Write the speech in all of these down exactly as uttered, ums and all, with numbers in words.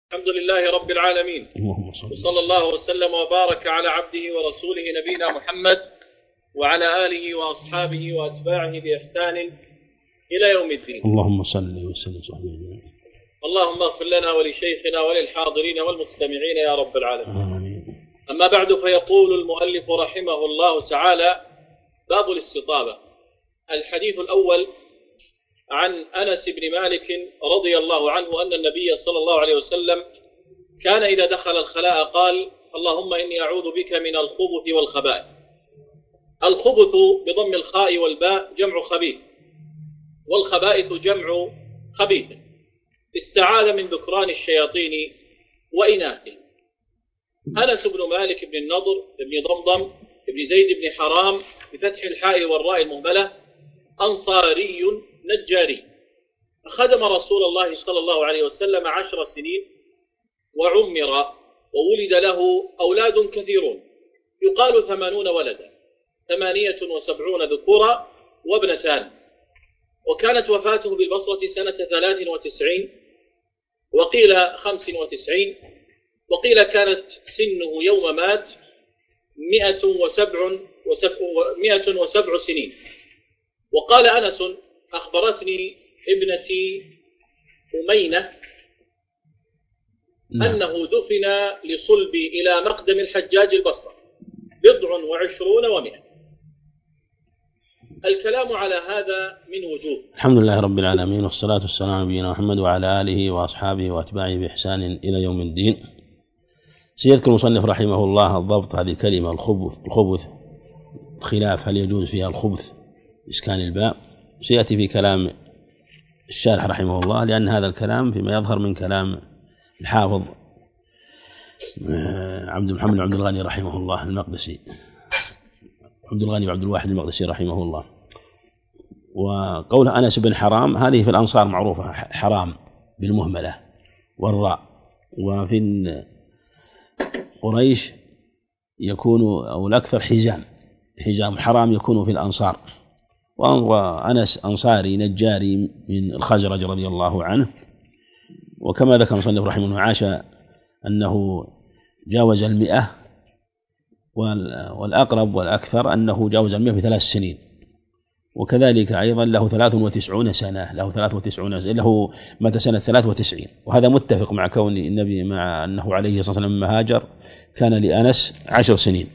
الحمد لله رب العالمين، وصلى الله وسلم وبارك على عبده ورسوله نبينا محمد وعلى آله وأصحابه وأتباعه بإحسان إلى يوم الدين. اللهم صل وسلم وسلم. اللهم اغفر لنا ولشيخنا وللحاضرين والمستمعين يا رب العالمين. أما بعد، فيقول المؤلف رحمه الله تعالى: باب الاستطابة. الحديث الأول عن أنس بن مالك رضي الله عنه أن النبي صلى الله عليه وسلم كان إذا دخل الخلاء قال: اللهم إني أعوذ بك من الخبث والخبائث. الخبث بضم الخاء والباء جمع خبيث، والخبائث جمع خبيث، استعاذ من ذكران الشياطين وإناثهم. أنس بن مالك بن النضر بن ضمضم بن زيد بن حرام بفتح الحاء والراء المهملة، أنصاري نجاري، خدم رسول الله صلى الله عليه وسلم عشر سنين، وعمر وولد له أولاد كثيرون يقال ثمانون ولدا، ثمانية وسبعون ذكورا وابنتان. وكانت وفاته بالبصرة سنة ثلاث وتسعين، وقيل خمس وتسعين، وقيل كانت سنه يوم مات مئة وسبع, وسبع, مئة وسبع سنين. وقال أنس: أخبرتني ابنتي أمينة أنه دفن لصلبي إلى مقدم الحجاج البصرة بضع وعشرون ومئة. الكلام على هذا من وجوه. الحمد لله رب العالمين، والصلاة والسلام على نبينا محمد وعلى آله وأصحابه وأتباعه بإحسان إلى يوم الدين. سيذكر المصنف رحمه الله الضبط هذه الكلمة الخبث. الخبث خلاف هل يجوز فيها الخبث بإسكان الباء، سيأتي في كلام الشارح رحمه الله، لأن هذا الكلام فيما يظهر من كلام الحافظ عبد محمد عبد الغني رحمه الله المقدسي، عبد الغني وعبد الواحد المقدسي رحمه الله. وقول أنس بن حرام هذه في الأنصار معروفة، حرام بالمهملة والراء، وفي قريش يكون أو الأكثر حزام، حزام حرام يكون في الأنصار. وأنس أنصاري نجاري من الخزرج رضي الله عنه. وكما ذكر المصنف رحمه الله عاش أنه جاوز المئة، والأقرب والأكثر أنه جاوز المئة بثلاث سنين. وكذلك أيضا له ثلاث وتسعون سنة، له ثلاث وتسعون سنة، له مات سنة ثلاث وتسعين. وهذا متفق مع كون النبي مع أنه عليه الصلاة والسلام لما هاجر كان لأنس عشر سنين،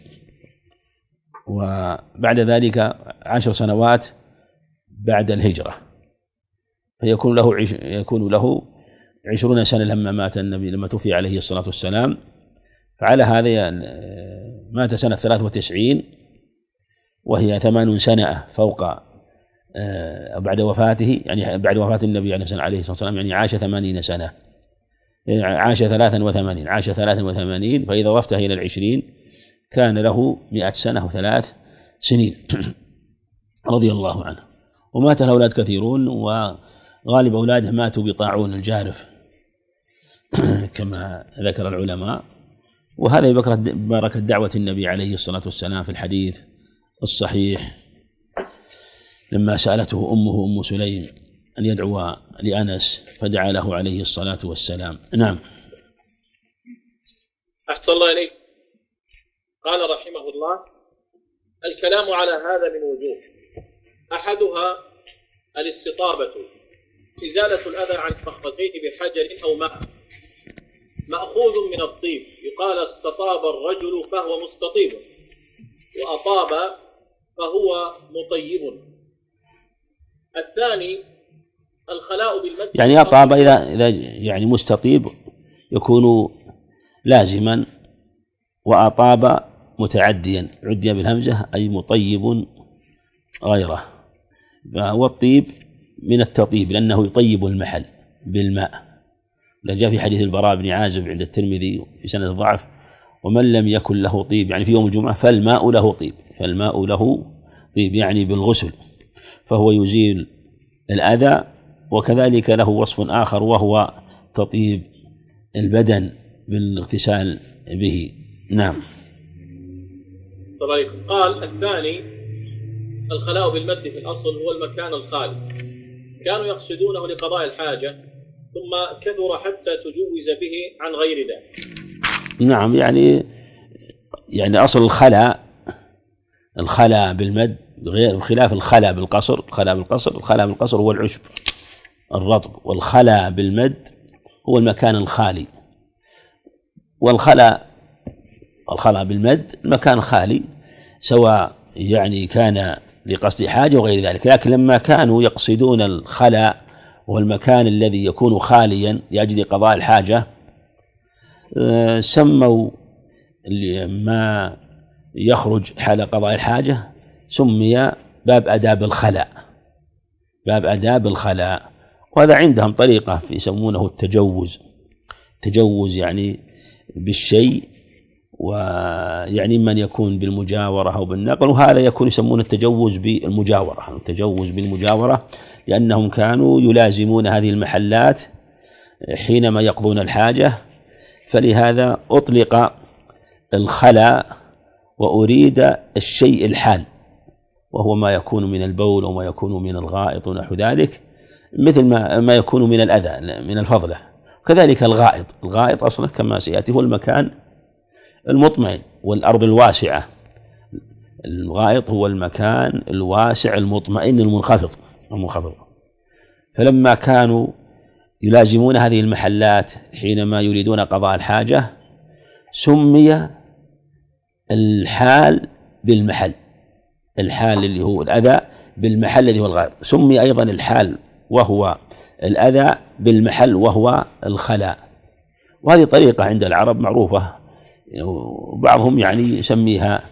وبعد ذلك عشر سنوات بعد الهجرة، فيكون له عش... يكون له عشرون سنة لما مات النبي، لما توفي عليه الصلاة والسلام. فعلى هذا مات سنة ثلاث وتسعين، وهي ثمان سنة فوق بعد وفاته، يعني بعد وفاة النبي عليه الصلاة والسلام، يعني عاش ثمانين سنة، عاش ثلاثا وثمانين عاش ثلاثا وثمانين فإذا ضفته إلى العشرين كان له مئة سنة وثلاث سنين رضي الله عنه. ومات له أولاد كثيرون، وغالب أولاده ماتوا بطاعون الجارف كما ذكر العلماء. وهذا يبارك دعوة النبي عليه الصلاة والسلام في الحديث الصحيح لما سألته أمه أم سليم أن يدعو لأنس فدعا له عليه الصلاة والسلام. نعم. أحسن الله إليك. قال رحمه الله: الكلام على هذا من وجوه. أحدها الاستطابة، إزالة الأذى عن فخذيه بحجر أو ماء، مأخوذ من الطيب، يقال استطاب الرجل فهو مستطيب، وأطاب فهو مطيب. الثاني الخلاء بالمد، يعني أطاب إذا إذا يعني مستطيب يكون لازما، وأطاب متعديا عدي بالهمزة أي مطيب غيره. والطيب من التطيب لأنه يطيب المحل بالماء، جاء في حديث البراء بن عازب عند الترمذي في سنة ضعف: ومن لم يكن له طيب، يعني في يوم الجمعة، فالماء له طيب، فالماء له طيب يعني بالغسل، فهو يزيل الأذى. وكذلك له وصف آخر وهو تطيب البدن بالاغتسال به. نعم. طيب. قال الثاني الخلاء بالمد في الأصل هو المكان الخالي، كانوا يقصدونه لقضاء الحاجة ثم كثر حتى تجوز به عن غير ذلك. نعم، يعني يعني أصل الخلا الخلا بالمد غير بخلاف الخلا بالقصر. الخلا بالقصر الخلا بالقصر هو العشب الرطب، والخلا بالمد هو المكان الخالي. والخلا الخلا بالمد المكان خالي، سواء يعني كان لقصد حاجة وغير ذلك. لكن لما كانوا يقصدون الخلا والمكان الذي يكون خاليا لأجل قضاء الحاجة، سموا ما يخرج حال قضاء الحاجة سمي باب آداب الخلاء، باب آداب الخلاء. وهذا عندهم طريقة يسمونه التجوز. تجوز يعني بالشيء، ويعني من يكون بالمجاورة أو بالنقل، وهذا يكون يسمونه التجوز بالمجاورة. التجوز بالمجاورة لأنهم كانوا يلازمون هذه المحلات حينما يقضون الحاجة، فلهذا أطلق الخلاء وأريد الشيء الحال، وهو ما يكون من البول وما يكون من الغائط ونحو ذلك، مثل ما ما يكون من الأذى من الفضلة. كذلك الغائط الغائط أصلا كما سيأتي هو المكان المطمئن والأرض الواسعة. الغائط هو المكان الواسع المطمئن المنخفض المنخفض. فلما كانوا يلازمون هذه المحلات حينما يريدون قضاء الحاجة، سمي الحال بالمحل، الحال اللي هو الأذى بالمحل الذي هو الغائط. سمي أيضا الحال وهو الأذى بالمحل وهو الخلاء. وهذه طريقة عند العرب معروفة، وبعضهم يعني يسميها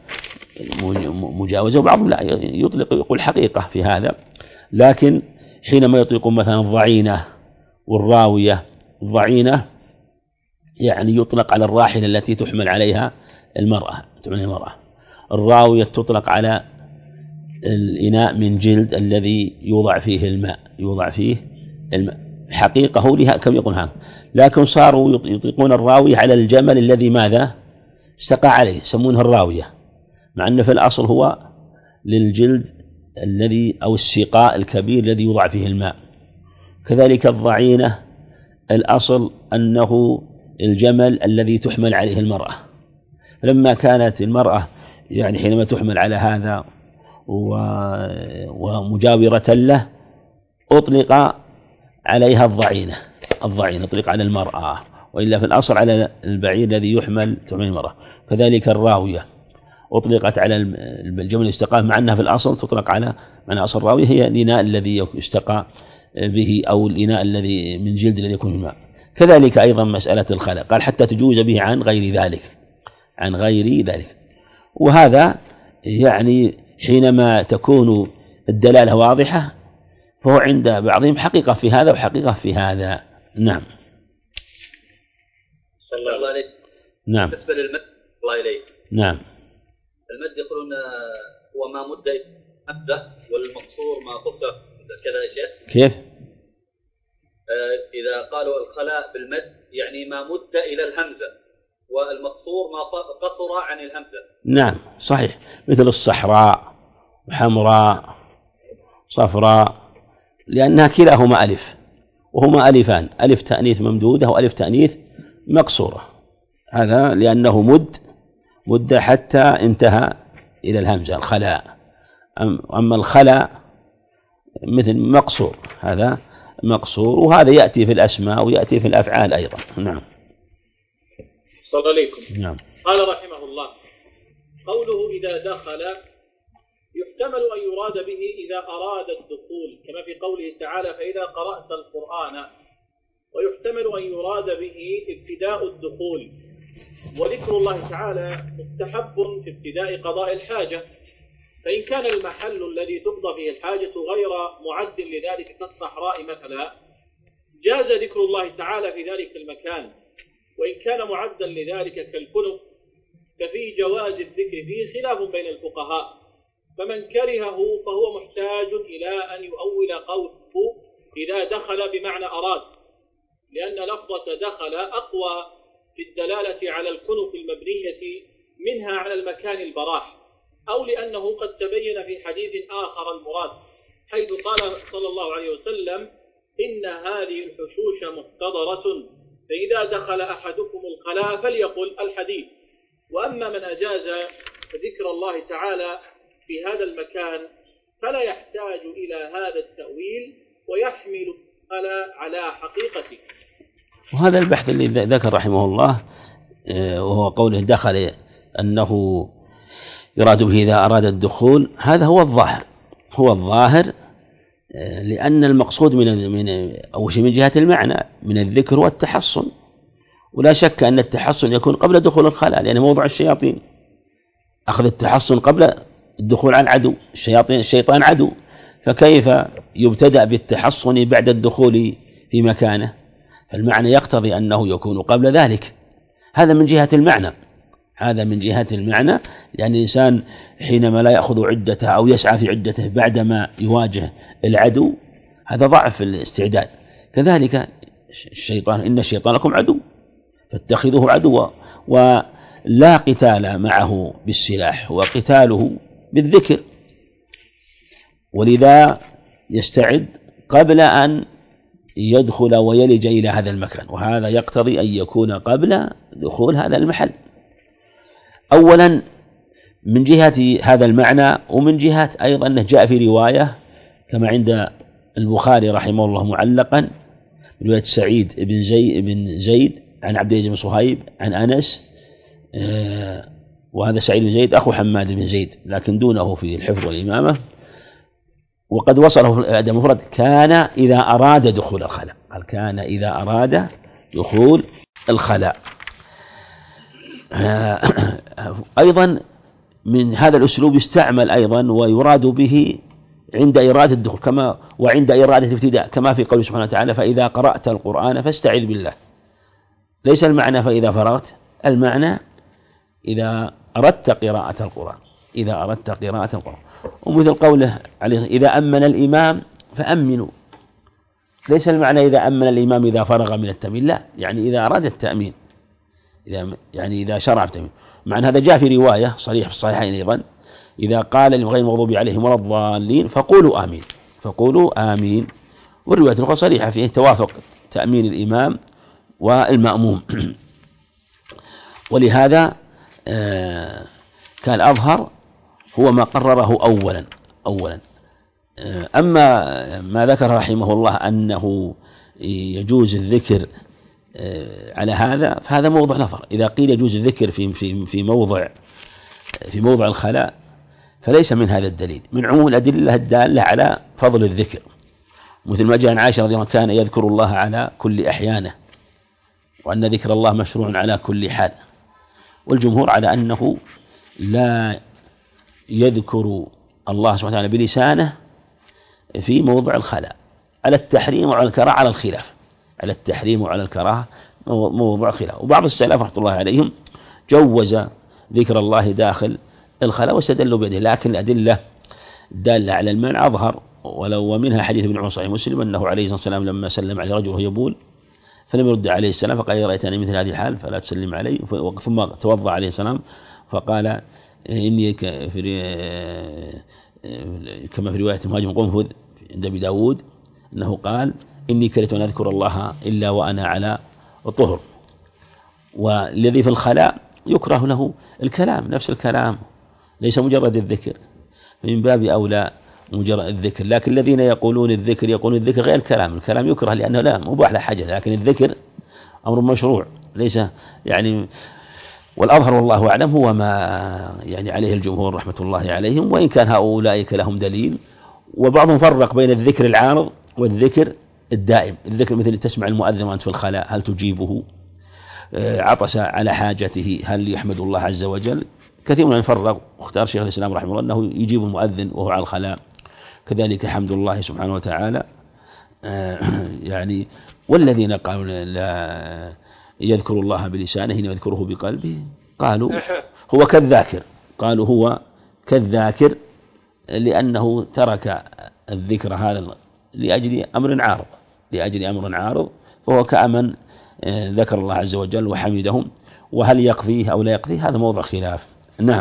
مجاوزة، وبعضهم لا يطلق يقول حقيقة في هذا. لكن حينما يطلقون مثلا الضعينة والراوية، الضعينة يعني يطلق على الراحلة التي تحمل عليها المرأة، تحمل المرأة. الراوية تطلق على الإناء من جلد الذي يوضع فيه الماء، يوضع فيه الماء حقيقة هو لها كم يقول ها. لكن صاروا يطلقون الراوية على الجمل الذي ماذا سقى عليه، يسمونه الراوية، مع أن في الأصل هو للجلد الذي أو السقاء الكبير الذي يوضع فيه الماء. كذلك الضعينة الأصل أنه الجمل الذي تحمل عليه المرأة. لما كانت المرأة يعني حينما تحمل على هذا ومجاورة له أطلق عليها الضعينة. الضعينة أطلق على المرأة، وإلا في الأصل على البعير الذي يحمل تحمل المرأة. كذلك الراوية أطلقت على الجمل الاستقاء، مع أنها في الأصل تطلق على معنى أصل الراوية هي الإناء الذي يستقى به أو الإناء الذي من جلد الذي يكون في الماء. كذلك أيضا مسألة الخلاء قال حتى تجوز به عن غير ذلك، عن غير ذلك. وهذا يعني حينما تكون الدلالة واضحة فهو عند بعضهم حقيقة في هذا وحقيقة في هذا. نعم. صلى الله عليه. نعم. بالنسبة للمد الله إليه. نعم. المد يقولون هو ما مد مدة، والمقصور ما قصر كذا يا شيخ. كيف؟ إذا قالوا الخلاء بالمد يعني ما مد إلى الهمزة، والمقصور ما قصر عن الهمزة. نعم صحيح، مثل الصحراء وحمراء صفراء، لأنها كلاهما ألف، وهما ألفان، ألف تأنيث ممدودة وألف تأنيث مقصورة. هذا لأنه مد مد حتى انتهى إلى الهمزة الخلاء. أما الخلاء مثل مقصور، هذا مقصور، وهذا يأتي في الأسماء ويأتي في الأفعال أيضا. نعم. صلى عليكم. نعم. قال رحمه الله: قوله إذا دخل يحتمل أن يراد به إذا أراد الدخول، كما في قوله تعالى: فإذا قرأت القرآن. ويحتمل أن يراد به ابتداء الدخول، وذكر الله تعالى مستحب في ابتداء قضاء الحاجة، فإن كان المحل الذي تقضى فيه الحاجة غير معد لذلك كالصحراء مثلا جاز ذكر الله تعالى في ذلك المكان، وإن كان معدا لذلك كالكنف ففي جواز الذكر فيه خلاف بين الفقهاء، فمن كرهه فهو محتاج إلى أن يؤول قوله إذا دخل بمعنى أراد، لأن لفظة دخل أقوى في الدلالة على الكنف المبنية منها على المكان البراح، أو لأنه قد تبين في حديث آخر المراد، حيث قال صلى الله عليه وسلم: إن هذه الحشوش محتضرة، فإذا دخل أحدكم الخلاء فليقل الحديث. وأما من أجاز ذكر الله تعالى في هذا المكان فلا يحتاج إلى هذا التأويل ويحمل الخلاء على حقيقته. وهذا البحث اللي ذكر رحمه الله وهو قوله دخل أنه يراد به إذا أراد الدخول، هذا هو الظاهر هو الظاهر لأن المقصود من من أو شيء من جهة المعنى من الذكر والتحصن، ولا شك أن التحصن يكون قبل دخول الخلاء، لأن موضع الشياطين أخذ التحصن قبل الدخول على العدو، الشياطين الشيطان عدو، فكيف يبتدأ بالتحصن بعد الدخول في مكانه؟ فالمعنى يقتضي أنه يكون قبل ذلك. هذا من جهة المعنى هذا من جهة المعنى لأن الإنسان حينما لا يأخذ عدته أو يسعى في عدته بعدما يواجه العدو هذا ضعف في الاستعداد. كذلك الشيطان إن الشيطان لكم عدو فاتخذوه عدوا، ولا قتال معه بالسلاح وقتاله بالذكر، ولذا يستعد قبل أن يدخل ويلج إلى هذا المكان، وهذا يقتضي أن يكون قبل دخول هذا المحل أولا من جهة هذا المعنى، ومن جهة أيضا أنه جاء في رواية كما عند البخاري رحمه الله معلقا رواية سعيد بن زيد, بن زيد عن عبد العزيز بن صهيب عن أنس، وهذا سعيد بن زيد أخو حماد بن زيد لكن دونه في الحفظ والإمامة، وقد وصله في الأدب المفرد كان إذا أراد دخول الخلاء، قال كان إذا أراد دخول الخلاء. أيضا من هذا الأسلوب يستعمل أيضا ويراد به عند إرادة الدخول كما وعند إرادة الابتداء، كما في قوله سبحانه وتعالى فإذا قرأت القرآن فاستعذ بالله. ليس المعنى فإذا فرغت، المعنى إذا أردت قراءة القرآن إذا أردت قراءة القرآن. ومثل قوله عليه إذا أمن الإمام فأمنوا، ليس المعنى إذا أمن الإمام إذا فرغ من التأمين، لا، يعني إذا أراد التأمين، إذا يعني إذا شرع في التأمين. مع أن هذا جاء في رواية صريح في الصحيحين أيضا إذا قال غير المغضوب عليهم ولا الضالين فقولوا آمين فقولوا آمين. والرواية الأخرى صريحة فيه توافق تأمين الإمام والمأموم. ولهذا كان أظهر هو ما قرره أولا أولا أما ما ذكر رحمه الله أنه يجوز الذكر على هذا فهذا موضع نظر. إذا قيل يجوز الذكر في في في موضع في موضع الخلاء فليس من هذا الدليل، من عموم الأدلة الدالة على فضل الذكر، مثل ما جاء عن عائشة رضي الله عنها كان يذكر الله على كل أحيانه، وأن ذكر الله مشروع على كل حال. والجمهور على أنه لا يذكر الله سبحانه وتعالى بلسانه في موضع الخلاء، على التحريم وعلى الكراهة، على الخلاف على التحريم وعلى الكراهة موضع خلاف. وبعض السلف رحمة الله عليهم جوز ذكر الله داخل الخلاء واستدلوا بيده، لكن الأدلة الدالة على المنع أظهر. ولو ومنها حديث ابن عمر صحيح مسلم أنه عليه الصلاة والسلام لما سلم عليه رجل وهو يبول فلم يرد عليه السلام فقال رأيتني مثل هذه الحال فلا تسلم علي، ثم توضأ عليه السلام فقال إني في كما في رواية مهاجم قنفذ عند أبي داود أنه قال إني كرهت أن أذكر الله إلا وأنا على طهر. والذي في الخلاء يكره له الكلام، نفس الكلام ليس مجرد الذكر، من باب أولى مجرد الذكر. لكن الذين يقولون الذكر يقولون الذكر غير الكلام، الكلام يكره لأنه لا مباح له حاجة، لكن الذكر أمر مشروع ليس يعني. والأظهر والله أعلم هو ما يعني عليه الجمهور رحمة الله عليهم، وإن كان هؤلاء لهم دليل. وبعضهم فرق بين الذكر العارض والذكر الدائم. الذكر مثل تسمع المؤذن وأنت في الخلاء هل تجيبه، عطس على حاجته هل يحمد الله عز وجل. كثير من فرق، واختار شيخ الإسلام رحمه الله أنه يجيب المؤذن وهو على الخلاء، كذلك حمد الله سبحانه وتعالى يعني. والذين قالوا لا يذكر الله بلسانه يذكره بقلبه قالوا هو كالذاكر قالوا هو كالذاكر لأنه ترك الذكر هذا لأجل أمر عارض لأجل أمر عارض فهو كأمن ذكر الله عز وجل وحمدهم. وهل يقضيه أو لا يقضيه هذا موضع خلاف. نعم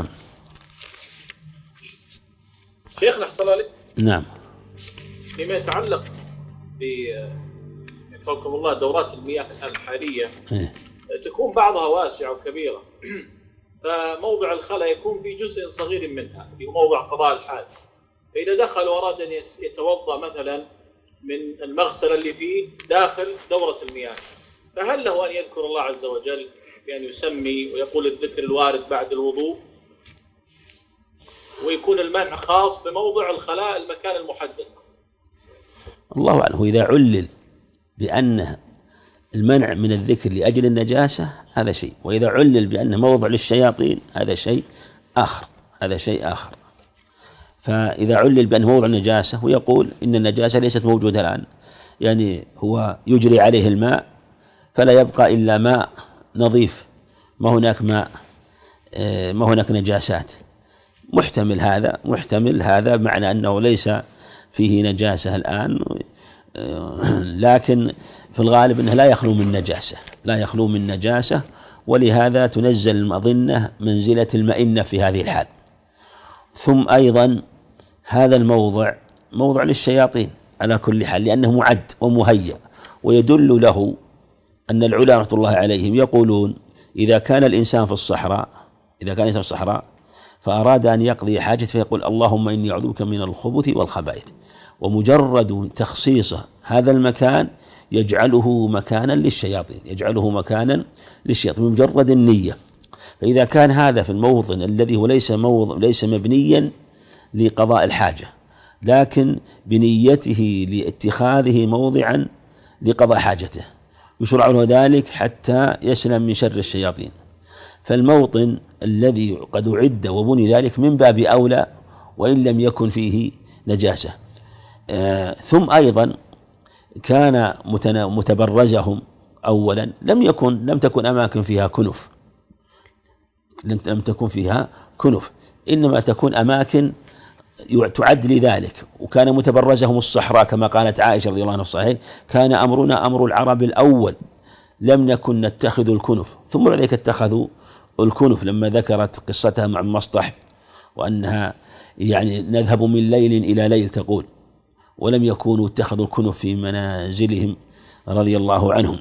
شيخنا حصل عليك. نعم. فيما يتعلق يحفظكم الله دورات المياه الحالية تكون بعضها واسعة وكبيرة، فموضع الخلاء يكون في جزء صغير منها في موضع قضاء الحاج، فإذا دخل وأراد أن يتوضأ مثلا من المغسل اللي فيه داخل دورة المياه، فهل له أن يذكر الله عز وجل بأن يسمي ويقول الذكر الوارد بعد الوضوء، ويكون المنع خاص بموضع الخلاء المكان المحدد؟ الله أعلم. وإذا علل بأن المنع من الذكر لأجل النجاسة هذا شيء، وإذا علل بأنه موضع للشياطين هذا شيء آخر هذا شيء آخر. فإذا علل بأنه موضع النجاسة ويقول إن النجاسة ليست موجودة الآن، يعني هو يجري عليه الماء فلا يبقى إلا ماء نظيف، ما هناك ماء ما هناك نجاسات، محتمل هذا محتمل هذا معنى أنه ليس فيه نجاسة الآن، لكن في الغالب أنه لا يخلو من نجاسة لا يخلو من نجاسة ولهذا تنزل المظنة منزلة المئنة في هذه الحال. ثم أيضا هذا الموضع موضع للشياطين على كل حال، لأنه معد ومهيأ، ويدل له أن العلماء رحمة الله عليهم يقولون إذا كان الإنسان في الصحراء إذا كان الإنسان في الصحراء فأراد أن يقضي حاجة فيقول اللهم إني أعوذ بك من الخبث والخبائث، ومجرد تخصيص هذا المكان يجعله مكانا للشياطين يجعله مكانا للشياطين بمجرد النية. فإذا كان هذا في الموطن الذي هو ليس موضع ليس مبنيا لقضاء الحاجة، لكن بنيته لاتخاذه موضعا لقضاء حاجته، يشرع له ذلك حتى يسلم من شر الشياطين. فالموطن الذي قد أعد وبني ذلك من باب أولى وإن لم يكن فيه نجاسة. آه ثم أيضا كان متبرزهم أولا لم يكن لم تكن أماكن فيها كنف لم تكن فيها كنف إنما تكون أماكن تعد لذلك، وكان متبرزهم الصحراء كما قالت عائشة رضي الله عنها الصحيح كان أمرنا أمر العرب الأول لم نكن نتخذ الكنف، ثم بعد ذلك اتخذوا الكنف لما ذكرت قصتها مع المصطح وأنها يعني نذهب من ليل إلى ليل تقول، ولم يكونوا اتخذوا الكنف في منازلهم رضي الله عنهم.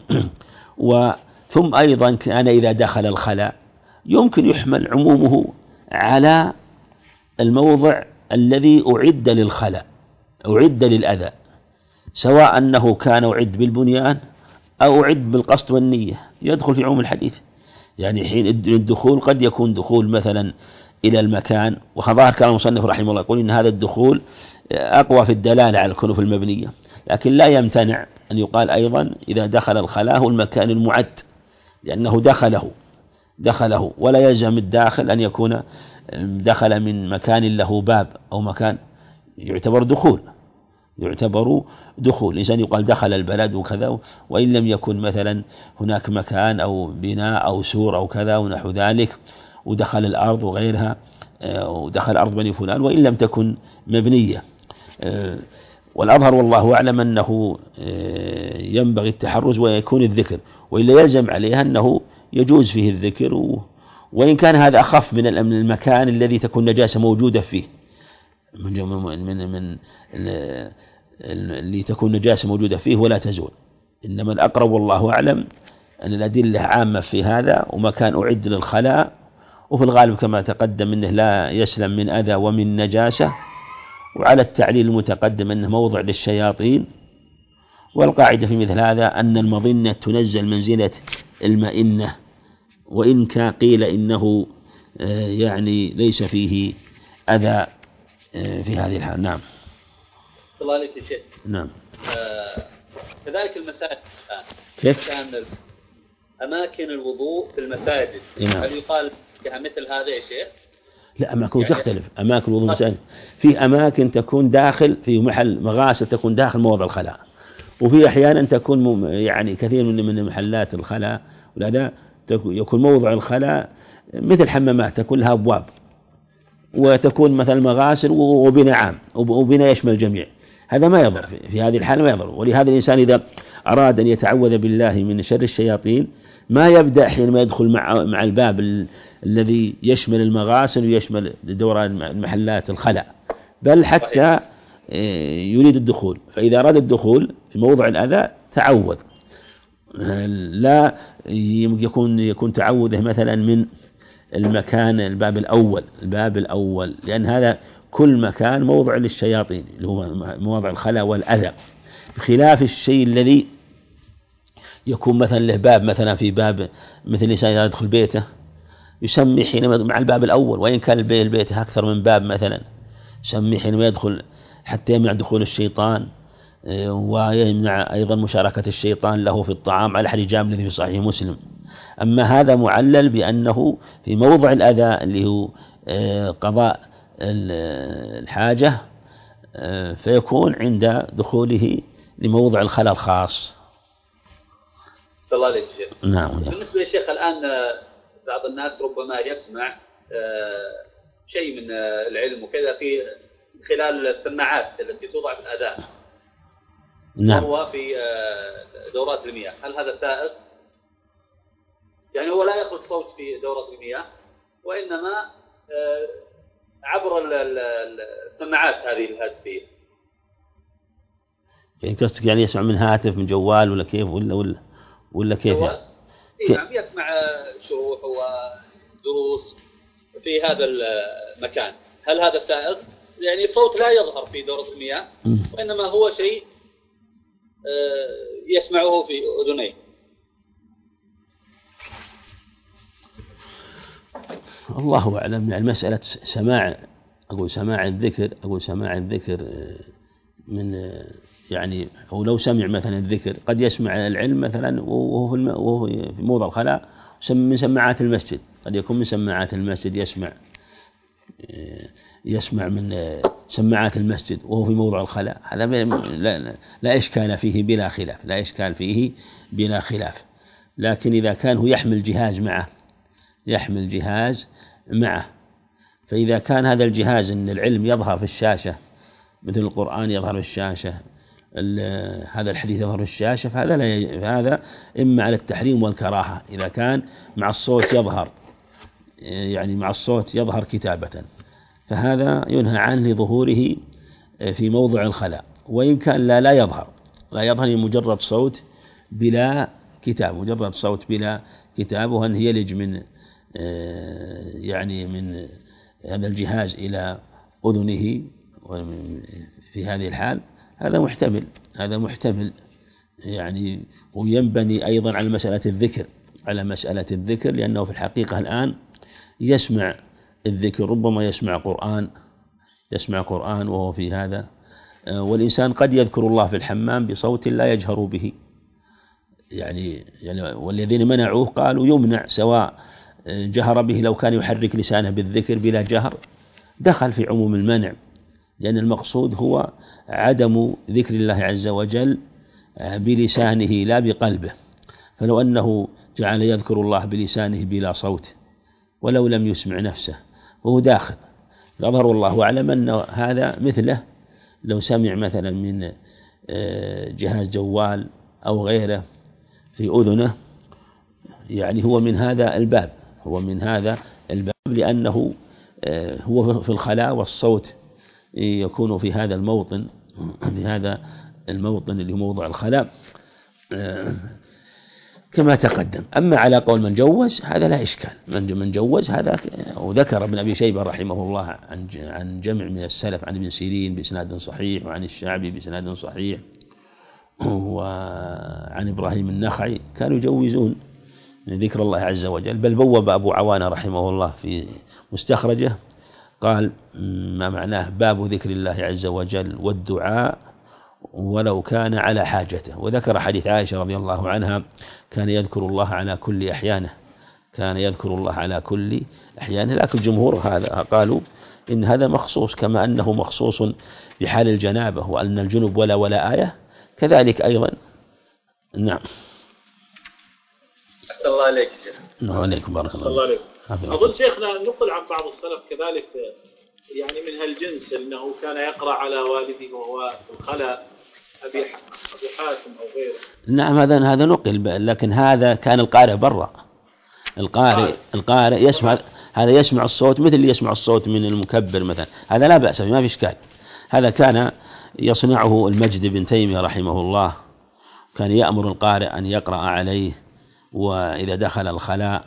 وثم أيضا كان إذا دخل الخلاء يمكن يحمل عمومه على الموضع الذي أعد للخلاء أعد للأذى، سواء أنه كان أعد بالبنيان أو أعد بالقصد والنية، يدخل في عموم الحديث. يعني حين الدخول قد يكون دخول مثلا إلى المكان، وظاهر كلام المصنف رحمه الله يقول إن هذا الدخول أقوى في الدلالة على الكنوف المبنية، لكن لا يمتنع أن يقال أيضا إذا دخل الخلاء هو المكان المعد لأنه دخله دخله ولا يلزم الداخل أن يكون دخل من مكان له باب أو مكان يعتبر دخول يعتبر دخول الإنسان يقال دخل البلد وكذا، وإن لم يكن مثلا هناك مكان أو بناء أو سور أو كذا ونحو ذلك، ودخل الأرض وغيرها، ودخل أرض بني فلان وإن لم تكن مبنية. والأظهر والله أعلم أنه ينبغي التحرز ويكون الذكر، وإلا يلزم عليها أنه يجوز فيه الذكر، وإن كان هذا أخف من المكان الذي تكون نجاسة موجودة فيه من من من اللي تكون نجاسة موجودة فيه ولا تزول. إنما الأقرب والله أعلم أن الأدلة عامة في هذا، ومكان أعد للخلاء، وفي الغالب كما تقدم أنه لا يسلم من أذى ومن نجاسة، وعلى التعليل المتقدم أنه موضع للشياطين. والقاعدة في مثل هذا أن المظنة تنزل منزلة المئنة، وإن كان قيل إنه يعني ليس فيه أذى في هذه الحال. نعم. الله عليك يا شيخ. نعم. آه كذلك المساجد الآن كيف؟ كان أماكن الوضوء في المساجد، نعم. هل يقال فيها مثل هذا يا شيخ؟ لا، أماكن يعني تختلف. أماكن الوضوء مساجد في أماكن تكون داخل في محل مغاسل تكون داخل موضع الخلاء، وفي أحيانا تكون يعني كثير من من محلات الخلاء ولا يكون موضع الخلاء مثل حمامات تكون لها أبواب، وتكون مثل مغاسل وبناء عام وبناء يشمل الجميع، هذا ما يضر في هذه الحالة ما يضر. ولهذا الإنسان إذا أراد أن يتعوذ بالله من شر الشياطين ما يبدأ حينما يدخل مع مع الباب ال... الذي يشمل المغاسل ويشمل دوران المحلات الخلاء، بل حتى يريد الدخول، فإذا أراد الدخول في موضع الأذى تعوذ، لا يكون يكون تعوذه مثلا من المكان الباب الأول الباب الأول لأن هذا كل مكان موضع للشياطين اللي هو مواضع الخلاء والأذى، بخلاف الشيء الذي يكون مثلا له باب مثلا في باب مثل الإنسان يدخل بيته يسمي حينما مع الباب الأول، وإن كان البيت أكثر من باب مثلا يسمي حينما يدخل حتى يمنع دخول الشيطان، ويمنع أيضا مشاركة الشيطان له في الطعام على حديث جابر الذي في صحيح مسلم. أما هذا معلل بأنه في موضع الأذى اللي هو قضاء الحاجة فيكون عند دخوله لموضع الخلاء الخاص. صلى الله عليه وسلم. نعم. بالنسبة للشيخ الآن بعض الناس ربما يسمع شيء من العلم وكذا في خلال السماعات التي توضع في الأذان. نعم. وهو في دورات المياه، هل هذا سائغ؟ يعني هو لا يخرج صوت في دورات المياه وإنما عبر السماعات هذه الهاتفية. يعني قصدك يعني يسمع من هاتف من جوال ولا كيف ولا ولا ولا كيف يعني؟ إيه نعم يسمع شروح ودروس في هذا المكان، هل هذا سائغ؟ يعني الصوت لا يظهر في دورة المياه وإنما هو شيء يسمعه في أذنيه. الله أعلم. يعني مسألة سماع أقول سماع الذكر أقول سماع الذكر من يعني أو لو سمع مثلا الذكر قد يسمع العلم مثلا وهو في موضع الخلاء من سماعات المسجد، قد يكون من سماعات المسجد يسمع يسمع من سماعات المسجد وهو في موضع الخلاء، هذا لا, لا إشكال فيه بلا خلاف لا إشكال فيه بلا خلاف. لكن إذا كان هو يحمل جهاز معه يحمل جهاز معه فإذا كان هذا الجهاز أن العلم يظهر في الشاشة مثل القرآن يظهر في الشاشة هذا الحديث يظهر في الشاشة فهذا, لا فهذا إما على التحريم والكراهة إذا كان مع الصوت يظهر يعني مع الصوت يظهر كتابة فهذا ينهى عنه لظهوره في موضع الخلاء، وإن كان لا لا يظهر لا يظهر مجرد صوت بلا كتاب مجرد صوت بلا كتاب وأن يلج من يعني من هذا الجهاز إلى أذنه في هذه الحال هذا محتمل هذا محتمل يعني. وينبني أيضا على مسألة الذكر على مسألة الذكر لأنه في الحقيقة الآن يسمع الذكر ربما يسمع قرآن يسمع قرآن وهو في هذا، والإنسان قد يذكر الله في الحمام بصوت لا يجهر به يعني, يعني والذين منعوه قالوا يمنع سواء جهر به لو كان يحرك لسانه بالذكر بلا جهر دخل في عموم المنع، لأن المقصود هو عدم ذكر الله عز وجل بلسانه لا بقلبه، فلو أنه جعل يذكر الله بلسانه بلا صوت ولو لم يسمع نفسه وهو داخل يظهر الله أعلم أن هذا مثله لو سمع مثلا من جهاز جوال أو غيره في أذنه يعني هو من هذا الباب هو من هذا الباب لأنه هو في الخلاء والصوت يكون في هذا الموطن في هذا الموطن اللي هو موضع الخلاء كما تقدم. أما على قول من جوز هذا لا إشكال من من جوز هذا. وذكر ابن أبي شيبة رحمه الله عن عن جمع من السلف عن ابن سيرين بإسناد صحيح وعن الشعبي بإسناد صحيح وعن إبراهيم النخعي كانوا يجوزون ذكر الله عز وجل، بل بوب أبو عوانة رحمه الله في مستخرجه قال ما معناه باب ذكر الله عز وجل والدعاء ولو كان على حاجته، وذكر حديث عائشة رضي الله عنها كان يذكر الله على كل أحيانه كان يذكر الله على كل أحيانه. لكن الجمهور هذا قالوا إن هذا مخصوص كما أنه مخصوص بحال الجنابة وأن الجنب ولا ولا آية كذلك أيضا. نعم. أحسن الله عليك شيخ. وعليكم بارك الله. الله عليك. أظن شيخنا نقل عن بعض السلف كذلك يعني من هالجنس أنه كان يقرأ على والده وهو في الخلاء أبي أبي حاتم أو غيره. نعم هذا هذا نقل، لكن هذا كان القارئ برا القارئ القارئ يسمع هذا يسمع الصوت مثل اللي يسمع الصوت من المكبر مثلا، هذا لا بأس ما في إشكال. هذا كان يصنعه المجد بن تيمية رحمه الله كان يأمر القارئ أن يقرأ عليه وإذا دخل الخلاء،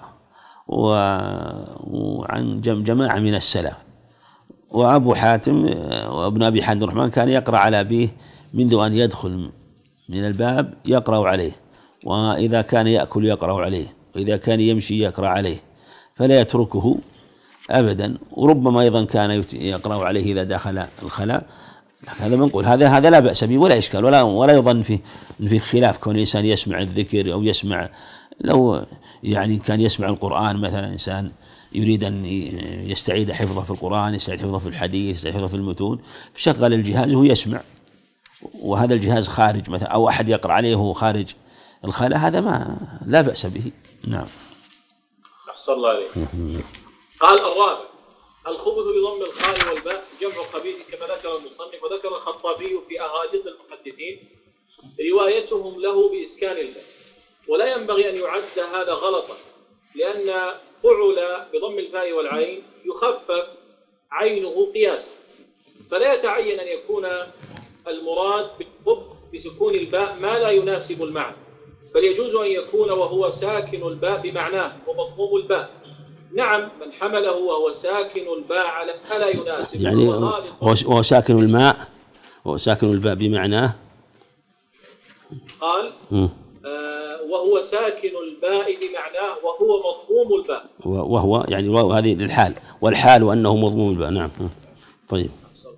وعن جماعة من السلف. وأبو حاتم وابن أبي حاتم الرحمن كان يقرأ على أبيه منذ أن يدخل من الباب يقرأ عليه، وإذا كان يأكل يقرأ عليه، وإذا كان يمشي يقرأ عليه، فلا يتركه أبدا. وربما أيضا كان يقرأ عليه إذا دخل الخلاء. هذا منقول، هذا هذا لا بأس به ولا إشكال، ولا ولا يظن فيه في خلاف كون الإنسان يسمع الذكر أو يسمع، لو يعني كان يسمع القرآن مثلا، إنسان يريد أن يستعيد حفظه في القرآن، يستعيد حفظه في الحديث، يستعيد حفظه في المتون، فشغل الجهاز وهو يسمع، وهذا الجهاز خارج مثلا، أو أحد يقرأ عليه وهو خارج الخلاء، هذا ما لا بأس به. نعم. أحسن الله عليك. قال الرابع: الخبث بضم الخاء والباء جمع خبيث كما ذكر المصنف. وذكر الخطابي في أغاليط المحدثين روايتهم له بإسكان الباء، ولا ينبغي أن يعد هذا غلطا، لأن فعل بضم الفاء والعين يخفف عينه قياسا، فلا يتعين أن يكون المراد بالخبث بسكون الباء ما لا يناسب المعنى، بل يجوز أن يكون وهو ساكن الباء بمعناه ومضموم الباء. نعم، من حمله وهو ساكن الباء على ما لا يناسب، يعني وهو ساكن الماء وهو ساكن الباء بمعناه. قال آه وهو ساكن الباء بمعناه وهو مضموم الباء، وهو يعني وهو هذه الحال، والحال أنه مضموم الباء. نعم. طيب.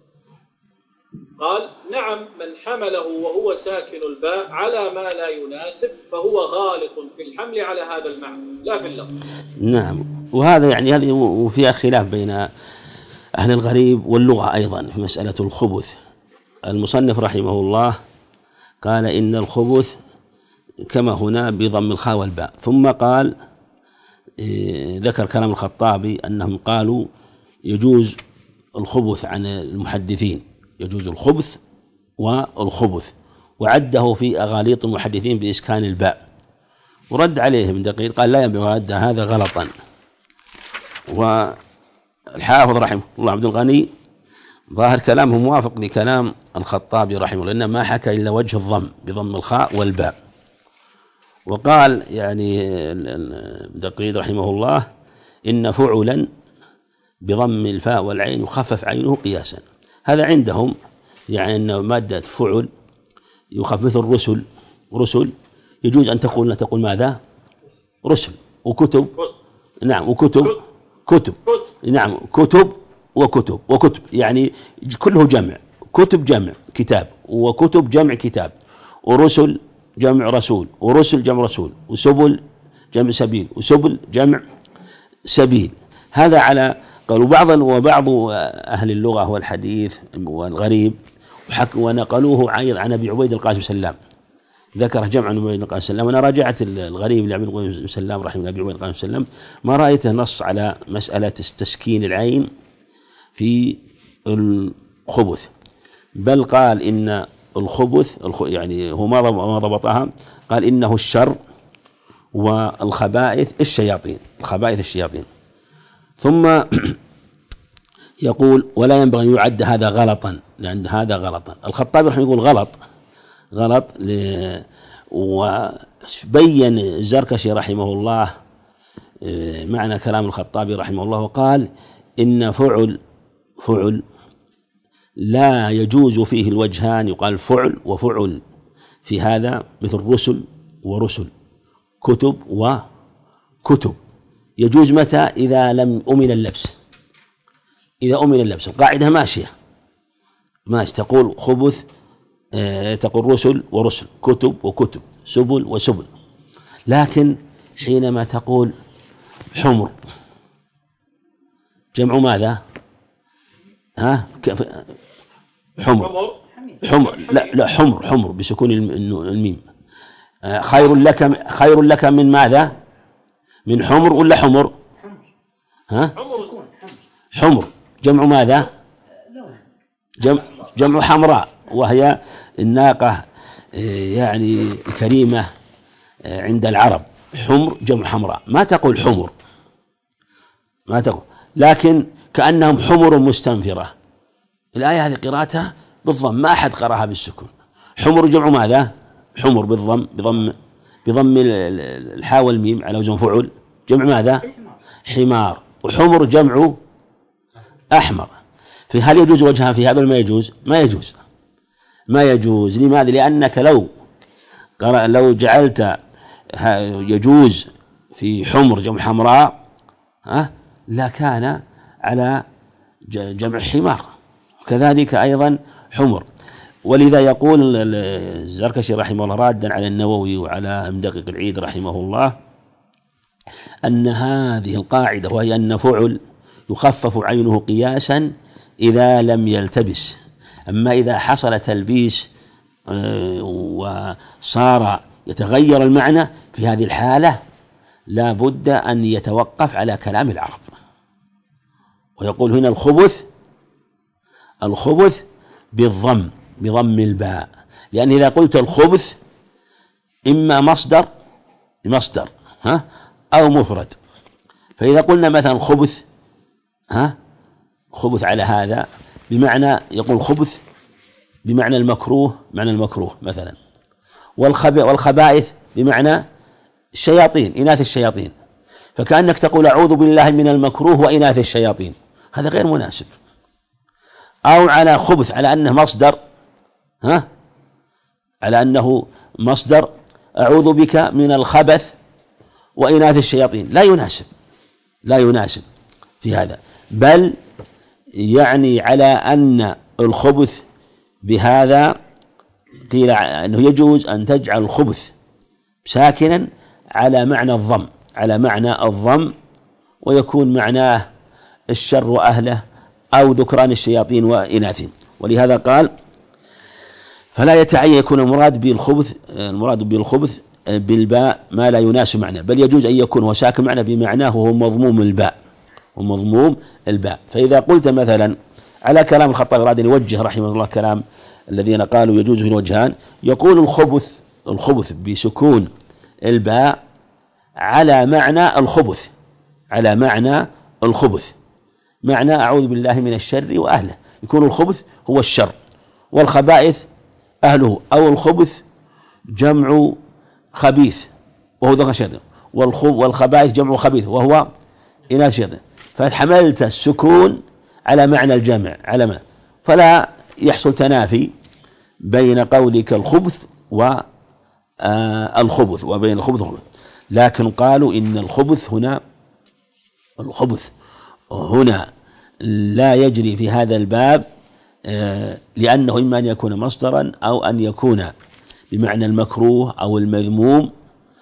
قال: نعم، من حمله وهو ساكن الباء على ما لا يناسب فهو غالط في الحمل على هذا المعنى لا في اللفظ. نعم. وهذا يعني هذه وفيها خلاف بين أهل الغريب واللغة أيضا في مسألة الخبث. المصنف رحمه الله قال: إن الخبث كما هنا بضم الخاء والباء، ثم قال ذكر كلام الخطابي أنهم قالوا يجوز الخبث عن المحدثين، يجوز الخبث والخبث، وعده في أغاليط المحدثين بإسكان الباء، ورد عليه ابن دقيق قال لا ينبغي أن هذا غلطا. والحافظ رحمه الله عبد الغني ظاهر كلامه موافق لكلام الخطابي رحمه الله، لأنه ما حكى إلا وجه الضم بضم الخاء والباء. وقال يعني دقيق رحمه الله: إن فعلا بضم الفاء والعين يخفف عينه قياسا. هذا عندهم يعني أن مادة فعل يخفف الرسل، رسل يجوز أن تقول تقول ماذا؟ رسل. وكتب، نعم، وكتب كتب، نعم، كتب وكتب وكتب، يعني كله جمع، كتب جمع كتاب، وكتب جمع كتاب، ورسل جمع رسول، ورسل جمع رسول، وسبل جمع سبيل، وسبل جمع سبيل. هذا على قالوا بعض وبعض أهل اللغة والحديث والغريب ونقلوه عن أبي عبيد القاسم سلام، ذكر جمع عن أبي عبيد القاسم سلام. وأنا راجعت الغريب لأبي عبيد سلام رحمه الله، أبي عبيد القاسم سلام ما رأيته نص على مسألة تسكين العين في الخبث، بل قال إن الخبث يعني هو ما ضبطها، قال إنه الشر والخبائث الشياطين، الخبائث الشياطين. ثم يقول: ولا ينبغي أن يعد هذا غلطا، لأن هذا غلطا. الخطابي رحمه يقول غلط غلط ل... وبين الزركشي رحمه الله معنى كلام الخطابي رحمه الله، وقال إن فعل فعل لا يجوز فيه الوجهان، يقال فعل وفعل في هذا، مثل رسل ورسل، كتب وكتب. يجوز متى؟ إذا لم أمن اللبس، إذا أمن اللبس القاعدة ماشية ماشي، تقول خبث، تقول رسل ورسل، كتب وكتب، سبل وسبل. لكن حينما تقول حمر جمع ماذا؟ ها؟ حمر حمر لا لا حمر حمر بسكون الميم. خير لك خير لك من ماذا؟ من حمر ولا حمر؟ ها؟ حمر جمع ماذا؟ جمع جمع حمراء، وهي الناقة يعني كريمة عند العرب. حمر جمع حمراء، ما تقول حمر، ما تقول، لكن كأنهم حمر مستنفرة. الآية هذه قراءتها بالضم، ما أحد قرأها بالسكون. حمر جمع ماذا؟ حمر بالضم بضم بضم الحاء والميم على وزن فعل جمع ماذا؟ حمار. وحمر جمع أحمر. فهل يجوز وجهها في هذا ما يجوز؟ ما يجوز ما يجوز. لماذا؟ لأنك لو لو جعلت يجوز في حمر جمع حمراء ها لا كان على جمع حمار، كذلك أيضا حمر. ولذا يقول الزركشي رحمه الله رادا على النووي وعلى مدقق العيد رحمه الله أن هذه القاعدة وهي أن فعل يخفف عينه قياسا إذا لم يلتبس، أما إذا حصل تلبيس وصار يتغير المعنى في هذه الحالة لا بد أن يتوقف على كلام العرب. ويقول هنا الخبث الخبث بالضم بضم الباء، لأن إذا قلت الخبث إما مصدر مصدر ها أو مفرد. فإذا قلنا مثلا خبث ها خبث على هذا بمعنى يقول خبث بمعنى المكروه معنى المكروه مثلا، والخبائث بمعنى الشياطين إناث الشياطين، فكأنك تقول أعوذ بالله من المكروه وإناث الشياطين، هذا غير مناسب. أو على خبث على أنه مصدر ها على أنه مصدر أعوذ بك من الخبث وإناث الشياطين، لا يناسب لا يناسب في هذا، بل يعني على أن الخبث بهذا قيل أنه يجوز أن تجعل الخبث ساكنا على معنى الضم على معنى الضم ويكون معناه الشر وأهله أو ذكران الشياطين وإناثهم. ولهذا قال فلا يتعين يكون المراد بالخبث المراد بالخبث بالباء ما لا يناسب معنى، بل يجوز أن يكون هو ساكن معنى بمعناه وهو مضموم الباء ومضموم الباء. فإذا قلت مثلا على كلام الخطابي أراد أن يوجه رحمه الله كلام الذين قالوا يجوز في الوجهان، يقول الخبث الخبث بسكون الباء على معنى الخبث على معنى الخبث معنى أعوذ بالله من الشر وأهله، يكون الخبث هو الشر والخبائث أهله، أو الخبث جمع خبيث وهو ذكر الشيطان، والخبائث جمع خبيث وهو إناث الشيطان، فحملت السكون على معنى الجمع على ما فلا يحصل تنافي بين قولك الخبث والخبث وبين الخبث والخبث. لكن قالوا إن الخبث هنا الخبث هنا لا يجري في هذا الباب لأنه إما أن يكون مصدرا أو أن يكون بمعنى المكروه أو المذموم،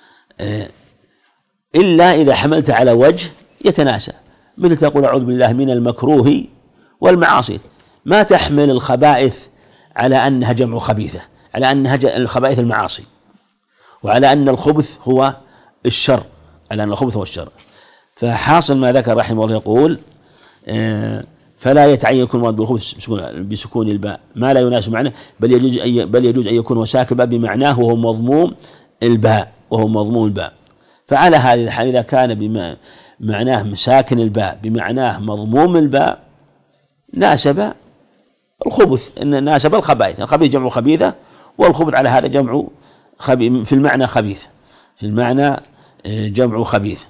إلا إذا حملت على وجه يتناسى، مثل تقول أعوذ بالله من المكروه والمعاصي، ما تحمل الخبائث على أنها جمع خبيثة، على أنها الخبائث المعاصي، وعلى أن الخبث هو الشر، على أن الخبث هو الشر. فحاصل ما ذكر رحمه الله يقول فلا يتعين يكون المراد بالخبث بسكون الباء ما لا يناسب معناه، بل يجوز أن بل يجوز أن يكون ساكن بمعناه وهو مضموم الباء وهو مضموم الباء. فعلى هذه الحال إذا كان بمعناه ساكن الباء بمعناه مضموم الباء ناسب الخبث، إن ناسب الخبائث، الخبيث جمع خبيثة والخبث على هذا جمع خبيث في المعنى خبيث في المعنى جمع خبيث.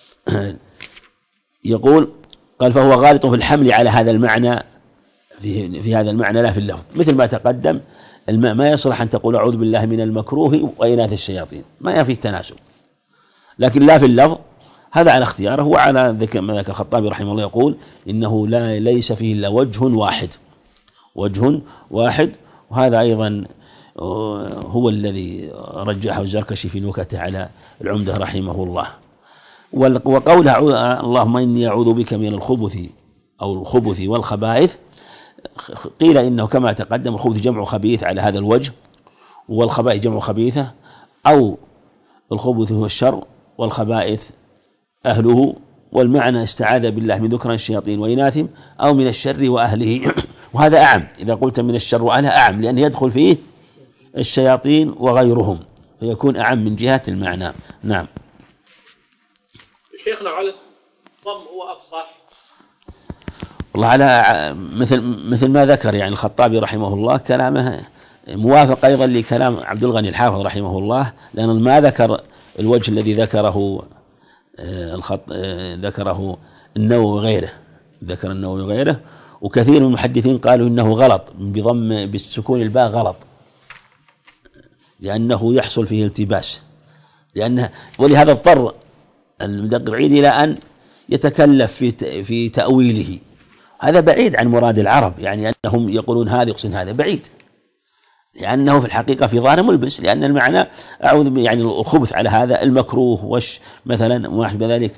يقول قال فهو غالط في الحمل على هذا المعنى في, في هذا المعنى لا في اللفظ، مثل ما تقدم الماء ما يصلح أن تقول أعوذ بالله من المكروه وإناث الشياطين، ما في التناسب، لكن لا في اللفظ هذا على اختياره. وعلى ذكر ما ذكر الخطابي رحمه الله يقول إنه لا ليس فيه إلا وجه واحد وجه واحد وهذا أيضا هو الذي رجحه الزركشي في نكته على العمدة رحمه الله. وقوله اللهم إني أعوذ بك من الخبث أو الخبث والخبائث، قيل إنه كما تقدم الخبث جمع خبيث على هذا الوجه، والخبائث جمع خبيثة، أو الخبث هو الشر والخبائث أهله، والمعنى استعاذ بالله من ذكران الشياطين وإناثهم أو من الشر وأهله. وهذا أعم، إذا قلت من الشر وأهله أعم، لأنه يدخل فيه الشياطين وغيرهم، فيكون أعم من جهة المعنى. نعم. شيخنا على الضم هو الصح؟ والله على مثل مثل ما ذكر يعني الخطابي رحمه الله كلامه موافق أيضا لكلام عبد الغني الحافظ رحمه الله، لأن ما ذكر الوجه الذي ذكره الخط ذكره النووي وغيره، ذكر النووي وغيره، وكثير من المحدثين قالوا إنه غلط بضم بالسكون الباء غلط، لأنه يحصل فيه التباس، لأنه ولهذا اضطر المدقق العيد إلى أن يتكلف في في تأويله. هذا بعيد عن مراد العرب، يعني أنهم يقولون هذا يقصد هذا، بعيد، لأنه في الحقيقة في ظاهر ملبس، لأن المعنى أعوذ يعني الخبث على هذا المكروه وش مثلا واحد بذلك،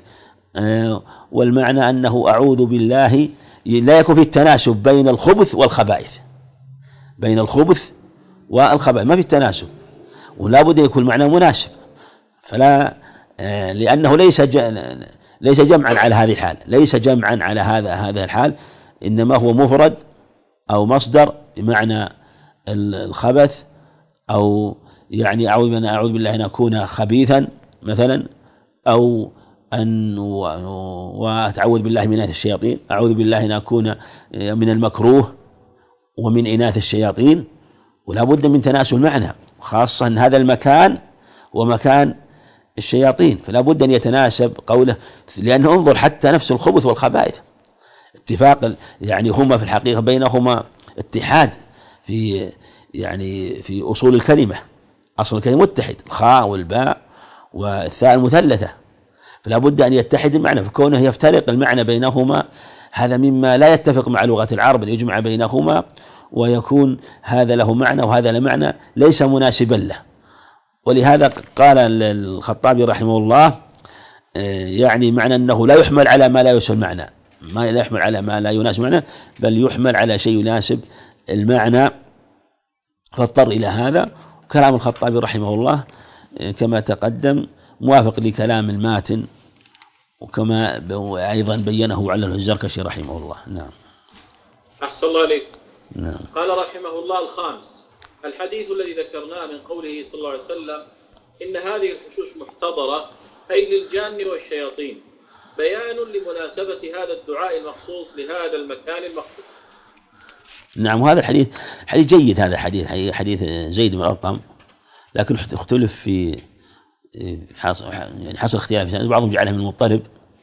والمعنى أنه أعوذ بالله لا يكون في التناسب بين الخبث والخبائث، بين الخبث والخبائث ما في التناسب، ولا بد يكون المعنى مناسب، فلا لأنه ليس ليس جمعا على هذه الحال، ليس جمعا على هذا هذا الحال، إنما هو مفرد أو مصدر بمعنى الخبث، أو يعني أعوذ بالله أعوذ بالله أن أكون خبيثا مثلا، أو أن وأتعوذ بالله من إناث الشياطين، أعوذ بالله أن أكون من المكروه ومن إناث الشياطين، ولا بد من تناسل المعنى، خاصة أن هذا المكان ومكان الشياطين، فلا بد أن يتناسب قوله، لأنه انظر حتى نفس الخبث والخبائث اتفاق، يعني هما في الحقيقة بينهما اتحاد في يعني في أصول الكلمة، أصل الكلمة متحد، الخاء والباء والثاء المثلثة، فلا بد أن يتحد المعنى، فكونه يفترق المعنى بينهما هذا مما لا يتفق مع لغة العرب ليجمع بينهما، ويكون هذا له معنى وهذا له معنى ليس مناسبا له. ولهذا قال الخطابي رحمه الله يعني معنى أنه لا يحمل على ما لا يناسب المعنى، ما لا يحمل على ما لا يناسب المعنى، بل يحمل على شيء يناسب المعنى، فاضطر إلى هذا. كلام الخطابي رحمه الله كما تقدم موافق لكلام الماتن، وكما أيضا بينه على الزركشي رحمه الله. نعم. أحسن الله عليك. نعم. قال رحمه الله: الخامس، الحديث الذي ذكرناه من قوله صلى الله عليه وسلم: إن هذه الحشوش محتضرة، أي للجان والشياطين، بيان لمناسبة هذا الدعاء المخصوص لهذا المكان المخصوص. نعم. وهذا الحديث حديث جيد، هذا حديث حديث زيد بن أرقم، لكن اختلف في حصل يعني حصل اختلاف، بعضهم جعلها من المضطرب،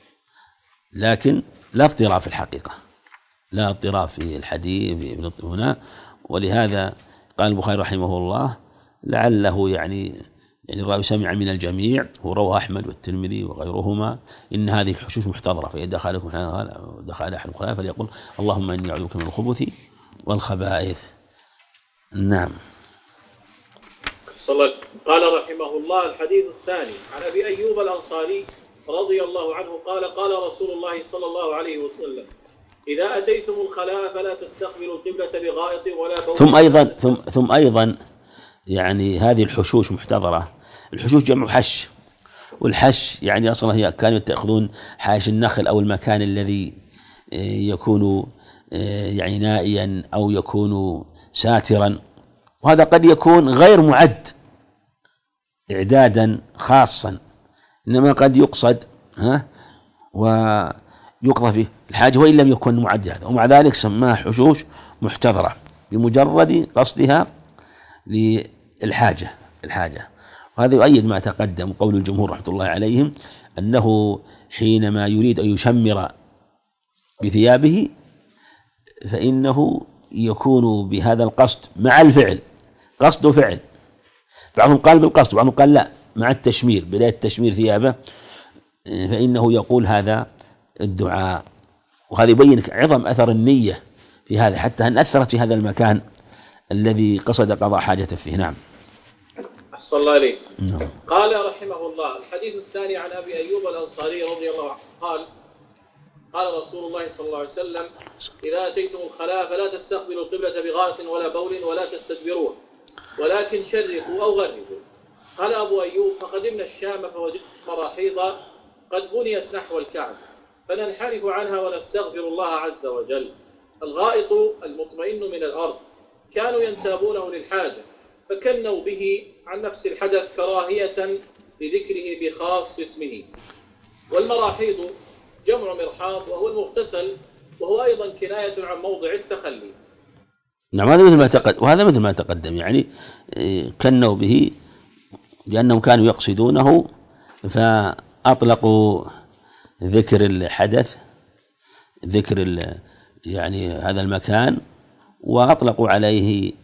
لكن لا اضطراب في الحقيقة، لا اضطراب في الحديث هنا. ولهذا قال البخاري رحمه الله: لعله يعني يعني الراوي سمع من الجميع، ورواه أحمد والترمذي وغيرهما، إن هذه الحشوش محتضرة، فإذا دخلكم دخل أحد الخلاء فليقول اللهم إني أعوذ بك من الخبث والخبائث. نعم. قال رحمه الله: الحديث الثاني عن أبي أيوب الأنصاري رضي الله عنه قال: قال رسول الله صلى الله عليه وسلم: إذا أتيتم الخلاء فلا تستقبلوا القبلة بغائط ولا بول. ثم أيضا ثم, ثم أيضا يعني هذه الحشوش محتضرة، الحشوش جمع حش، والحش يعني أصلا هي كانوا يتأخذون حاش النخل أو المكان الذي يكون يعني نائيا أو يكون ساترا، وهذا قد يكون غير معد إعدادا خاصا، إنما قد يقصد ها ويقضى فيه الحاجة وإن لم يكن معد هذا، ومع ذلك سماها حشوش محتضرة بمجرد قصدها للحاجة الحاجة. وهذا يؤيد ما تقدم قول الجمهور رحمة الله عليهم، أنه حينما يريد أن يشمر بثيابه فإنه يكون بهذا القصد مع الفعل، قصد وفعل، بعضهم قال بالقصد وبعضهم قال لا مع التشمير، بداية تشمير ثيابه، فإنه يقول هذا الدعاء. وهذا يبين عظم أثر النية في هذا، حتى أن أثرت في هذا المكان الذي قصد قضاء حاجته فيه. نعم. أحسن الله عليك. نعم. قال رحمه الله: الحديث الثاني عن أبي أيوب الأنصاري رضي الله عنه قال: قال رسول الله صلى الله عليه وسلم: إذا أتيتم الخلاء فلا تستقبلوا القبلة بغائط ولا بول ولا تستدبروه، ولكن شرقوا أو غربوا. قال أبو أيوب: فقدمنا الشام فوجدنا مراحيض قد بنيت نحو الكعبة، فننحرف عنها ونستغفر الله عز وجل. الغائط المطمئن من الأرض، كانوا ينتابونه للحاجة، فكنوا به عن نفس الحدث كراهية لذكره بخاص اسمه. والمراحيض جمع مرحاض وهو المغتسل، وهو أيضا كناية عن موضع التخلي. نعم هذا مثل ما تقدم، وهذا مثل ما تقدم يعني كنوا به لأنهم كانوا يقصدونه فأطلقوا ذكر الحدث، ذكر يعني هذا المكان، وأطلقوا عليه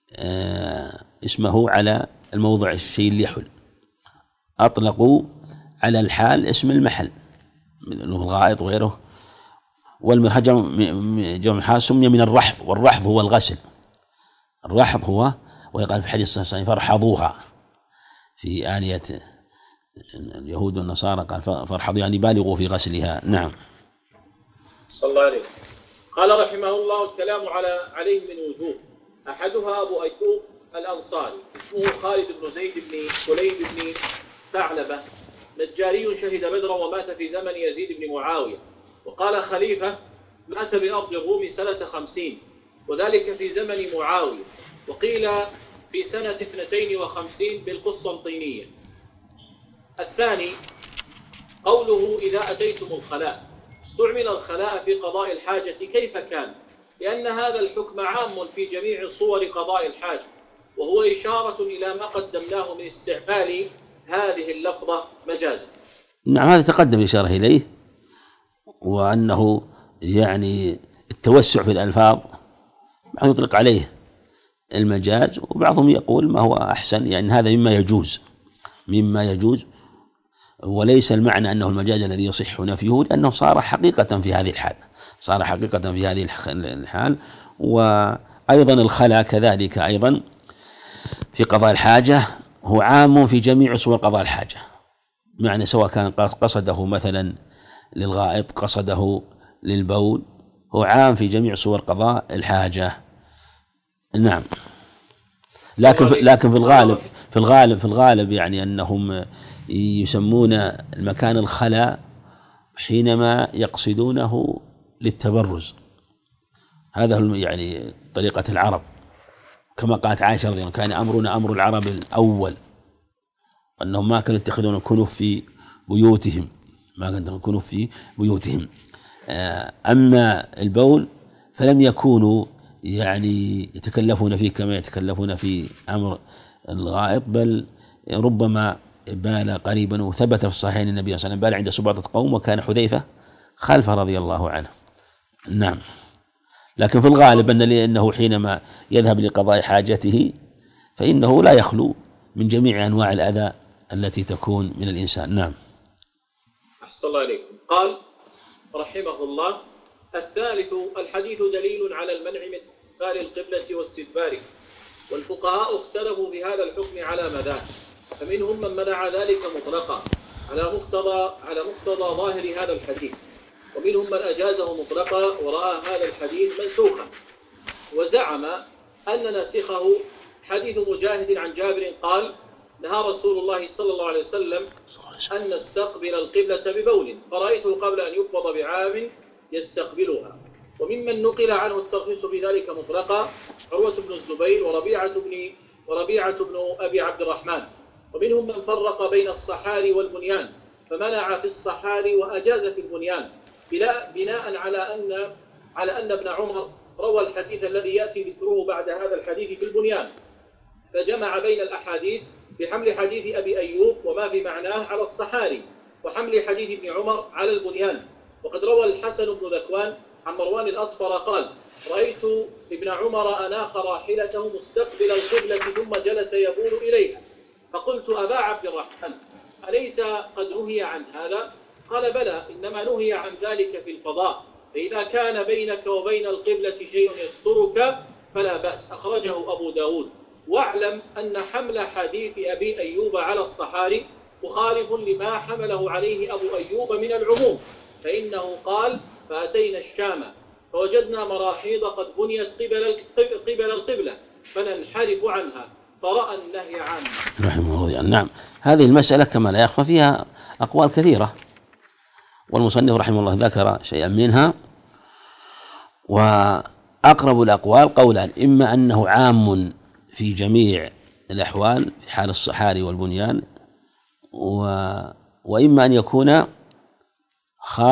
اسمه على الموضع الشيء اللي يحل، أطلقوا على الحال اسم المحل من الغائط وغيره. والمرحج سمي من الرحب، والرحب هو الغسل، الرحب هو، ويقال في حديث الصحيح فرحضوها في آنية اليهود والنصارى قال فرحضوا يعني بالغوا في غسلها. نعم. صلى الله عليه. قال رحمه الله الكلام على عليه من وجوه، أحدها أبو أيوب الأنصاري اسمه خالد بن زيد بن سليم بن ثعلبة، نجاري شهد بدرا ومات في زمن يزيد بن معاوية، وقال خليفة مات بأرض الروم سنة خمسين وذلك في زمن معاوية، وقيل في سنة اثنتين وخمسين بالقسطنطينية. الثاني قوله إذا أتيتم الخلاء، استعمل الخلاء في قضاء الحاجة كيف كان، لأن هذا الحكم عام في جميع صور قضاء الحاجة، وهو إشارة إلى ما قدمناه من استعمال هذه اللفظة مجازا. نعم هذا تقدم إشارة إليه، وأنه يعني التوسع في الألفاظ يطلق عليه المجاز، وبعضهم يقول ما هو أحسن يعني هذا مما يجوز مما يجوز وليس المعنى أنه المجاز الذي يصح نفيه، لأنه صار حقيقة في هذه الحال صار حقيقة في هذه الحال. وأيضا الخلا كذلك أيضا في قضاء الحاجة هو عام في جميع صور قضاء الحاجة، معنى سواء كان قصده مثلا للغائط قصده للبول، هو عام في جميع صور قضاء الحاجة. نعم. لكن لكن في الغالب في الغالب في الغالب يعني أنهم يسمون المكان الخلاء حينما يقصدونه للتبرز، هذا يعني طريقة العرب، كما قالت عائشة رضي الله عنها كان أمرنا أمر العرب الأول، أنهم ما كانوا يتخذون الكنوف في بيوتهم ما كانوا يتخذون الكنوف في بيوتهم. أما البول فلم يكونوا يعني يتكلفون فيه كما يتكلفون في أمر الغائط، بل ربما بال قريبا، وثبت في الصحيحين النبي صلى الله عليه وسلم بال عند سبعة قوم وكان حذيفة خلفه رضي الله عنه. نعم. لكن في الغالب أن لأنه حينما يذهب لقضاء حاجته فإنه لا يخلو من جميع أنواع الأذى التي تكون من الإنسان. نعم. أحسن الله عليكم. قال رحمه الله الثالث الحديث دليل على المنع من استقبال القبلة واستدباره، والفقهاء اختلفوا في هذا الحكم على مذاهب، فمنهم من منع ذلك مطلقا على مقتضى على مقتضى ظاهر هذا الحديث، ومنهم من أجازه مطلقا ورأى هذا الحديث منسوخا، وزعم أن ناسخه حديث مجاهد عن جابر قال نهى رسول الله صلى الله عليه وسلم أن نستقبل القبلة ببول، فرأيته قبل أن يقبض بعام يستقبلها. وممن نقل عنه الترخيص في ذلك مطلقا عروة بن الزبير وربيعة بن وربيعة بن أبي عبد الرحمن. ومنهم من فرق بين الصحاري والبنيان فمنع في الصحاري وأجاز في البنيان، بناء على أن على أن ابن عمر روى الحديث الذي يأتي ذكره بعد هذا الحديث في البنيان، فجمع بين الأحاديث بحمل حديث أبي أيوب وما في معناه على الصحاري، وحمل حديث ابن عمر على البنيان. وقد روى الحسن بن ذكوان عن مروان الأصفر قال رأيت ابن عمر أناخ راحلته مستقبل القبلة ثم جلس يبول إليها، فقلت أبا عبد الرحمن أليس قد نهي عن هذا؟ قال بلى، إنما نهي عن ذلك في الفضاء، فإذا كان بينك وبين القبلة شيء يسترك فلا بأس. أخرجه أبو داود. واعلم أن حمل حديث أبي أيوب على الصحاري مخالف لما حمله عليه أبو أيوب من العموم، فإنه قال فأتينا الشام فوجدنا مراحيض قد بنيت قبل قبل القبلة فننحرف عنها، فرأى النهي عنه رحمه الله. نعم. هذه المسألة كما لا يخفى فيها أقوال كثيرة، والمصنف رحمه الله ذكر شيئا منها، وأقرب الأقوال قولان، إما أنه عام في جميع الأحوال في حال الصحاري والبنيان، و... وإما أن يكون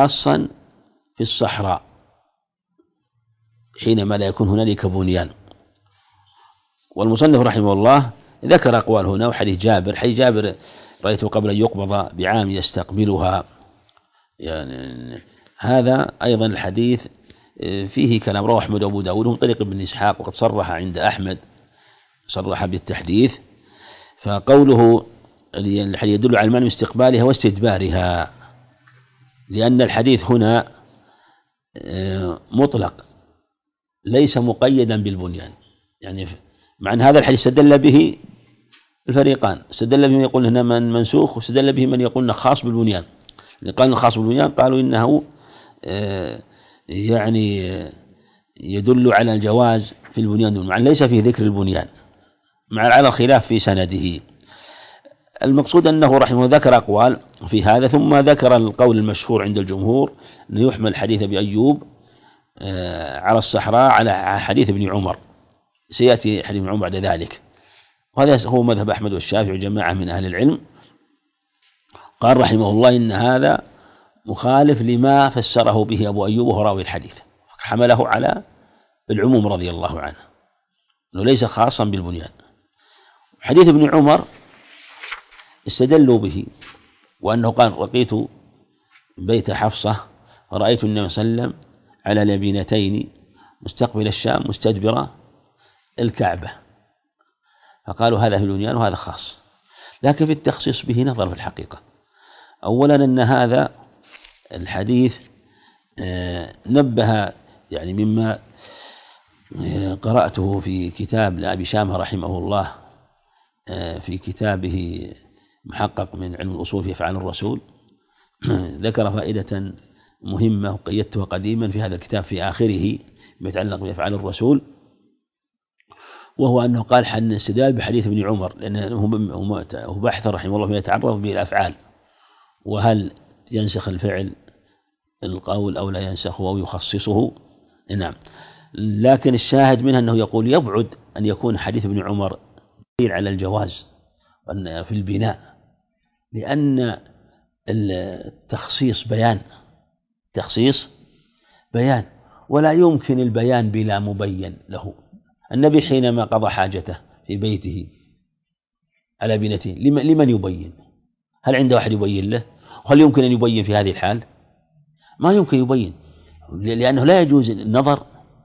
خاصا في الصحراء حينما لا يكون هنالك بنيان. والمصنف رحمه الله ذكر أقوال هنا. وحديث جابر، حديث جابر رأيته قبل أن يقبض بعام يستقبلها، يعني هذا أيضا الحديث فيه كلام. رواه أحمد وأبو داود من طريق ابن إسحاق، وقد صرح عند أحمد، صرح بالتحديث. فقوله الحديث يدل على المعنى استقبالها واستدبارها، لأن الحديث هنا مطلق ليس مقيدا بالبنيان. يعني مع أن هذا الحديث استدل به الفريقان، استدل به من يقول هنا من منسوخ، واستدل به من يقول خاص بالبنيان. اللي قال خاص بالبنيان قالوا إنه يعني يدل على الجواز في البنيان، مع ليس فيه ذكر البنيان، مع على الخلاف في سنده. المقصود أنه رحمه ذكر أقوال في هذا، ثم ذكر القول المشهور عند الجمهور أنه يحمل الحديث بأيوب على الصحراء على حديث ابن عمر، سيأتي حديث ابن عمر بعد ذلك. وهذا هو مذهب أحمد والشافعي وجماعة من أهل العلم. قال رحمه الله إن هذا مخالف لما فسره به أبو أيوب وهو راوي الحديث، حمله على العموم رضي الله عنه، أنه ليس خاصا بالبنيان. حديث ابن عمر استدلوا به، وأنه قال رقيت بيت حفصة فرأيت النبي صلى الله عليه وسلم على لبنتين مستقبل الشام مستدبر الكعبة، فقالوا هذا في البنيان وهذا خاص. لكن في التخصيص به نظر في الحقيقة. أولا أن هذا الحديث نبه يعني مما قرأته في كتاب لأبي شامة رحمه الله، في كتابه محقق من علم الأصول في أفعال الرسول، ذكر فائدة مهمة وقيدتها قديما في هذا الكتاب في آخره ما يتعلق بأفعال الرسول، وهو أنه قال حن الاستدلال بحديث ابن عمر، لأنه هو بحث رحمه الله فيما يتعرض به الأفعال، وهل ينسخ الفعل القول أو لا ينسخه أو يخصصه. نعم. لكن الشاهد منها أنه يقول يبعد أن يكون حديث ابن عمر دليل على الجواز في البناء، لأن التخصيص بيان، تخصيص بيان، ولا يمكن البيان بلا مبين له. النبي حينما قضى حاجته في بيته على بنته لمن يبين؟ هل عنده أحد يبين له؟ وهل يمكن أن يبين في هذه الحال؟ ما يمكن يبين، لأنه لا يجوز النظر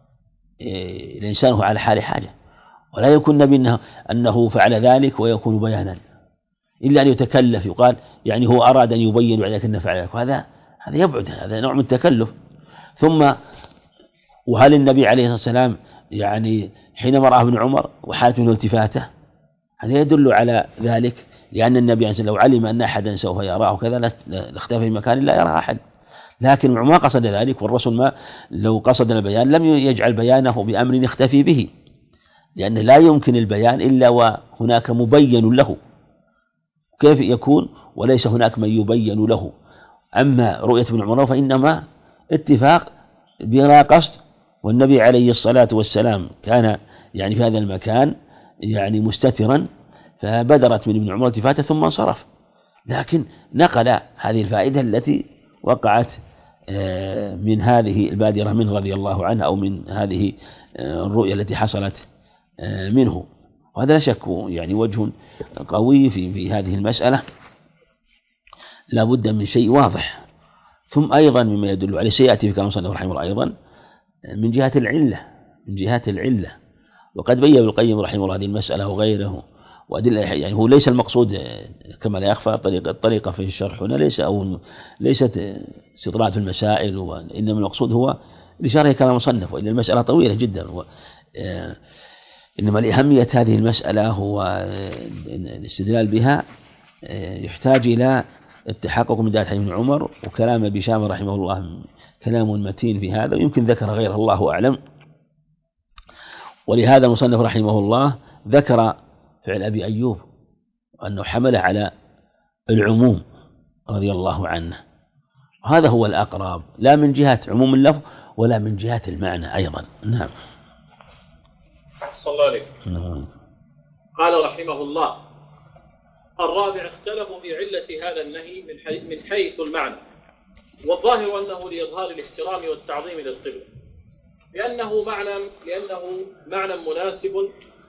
الإنسان هو على حال حاجة، ولا يكون النبي أنه فعل ذلك ويكون بيانا، إلا أن يتكلف يقال يعني هو أراد أن يبين وبعد ذلك أنه فعل ذلك، وهذا هذا يبعد، هذا نوع من التكلف. ثم وهل النبي عليه الصلاة والسلام يعني حينما رأى ابن عمر وحالت منه التفاته هذا يدل على ذلك، لأن النبي عليه الصلاة والسلام لو علم أن أحدا سوف يراه كذا لاختفى في مكان لا يرى أحد، لكن ما قصد ذلك، والرسول ما لو قصد البيان لم يجعل بيانه بأمر يختفي به، لأن لا يمكن البيان إلا وهناك مبين له. كيف يكون وليس هناك من يبين له؟ أما رؤية ابن عمر فإنما اتفاق بلا قصد، والنبي عليه الصلاة والسلام كان يعني في هذا المكان يعني مستترا، فبدرت من ابن عمر التفاته ثم انصرف، لكن نقل هذه الفائدة التي وقعت من هذه البادرة منه رضي الله عنه، أو من هذه الرؤية التي حصلت منه. وهذا لا شك يعني وجه قوي في في هذه المسألة، لا بد من شيء واضح. ثم أيضا مما يدل عليه سيأتي في كلام المصنف رحمه الله أيضا من جهة العلة، من جهة العلة وقد بين ابن القيم رحمه الله هذه المسألة وغيره وأدلة. يعني هو ليس المقصود كما لا يخفى طريقة الطريقة في الشرح هنا ليس أو ليست استطراد في المسائل، وإنما المقصود هو الإشارة كلام المصنف، وإن المسألة طويلة جدا. إنما لأهمية هذه المسألة هو الاستدلال بها يحتاج إلى التحقق من دلالة حديث ابن عمر، وكلام أبي شامة رحمه الله كلام متين في هذا، ويمكن ذكر غيره الله أعلم. ولهذا المصنف رحمه الله ذكر فعل أبي أيوب وأنه حمل على العموم رضي الله عنه، وهذا هو الأقرب، لا من جهة عموم اللفظ ولا من جهة المعنى أيضا. نعم. صلى الله عليه. قال رحمه الله: الرابع اختلفوا في علة هذا النهي من حيث المعنى، والظاهر أنه لإظهار الاحترام والتعظيم للقبلة، لأنه معنى لأنه معنى مناسب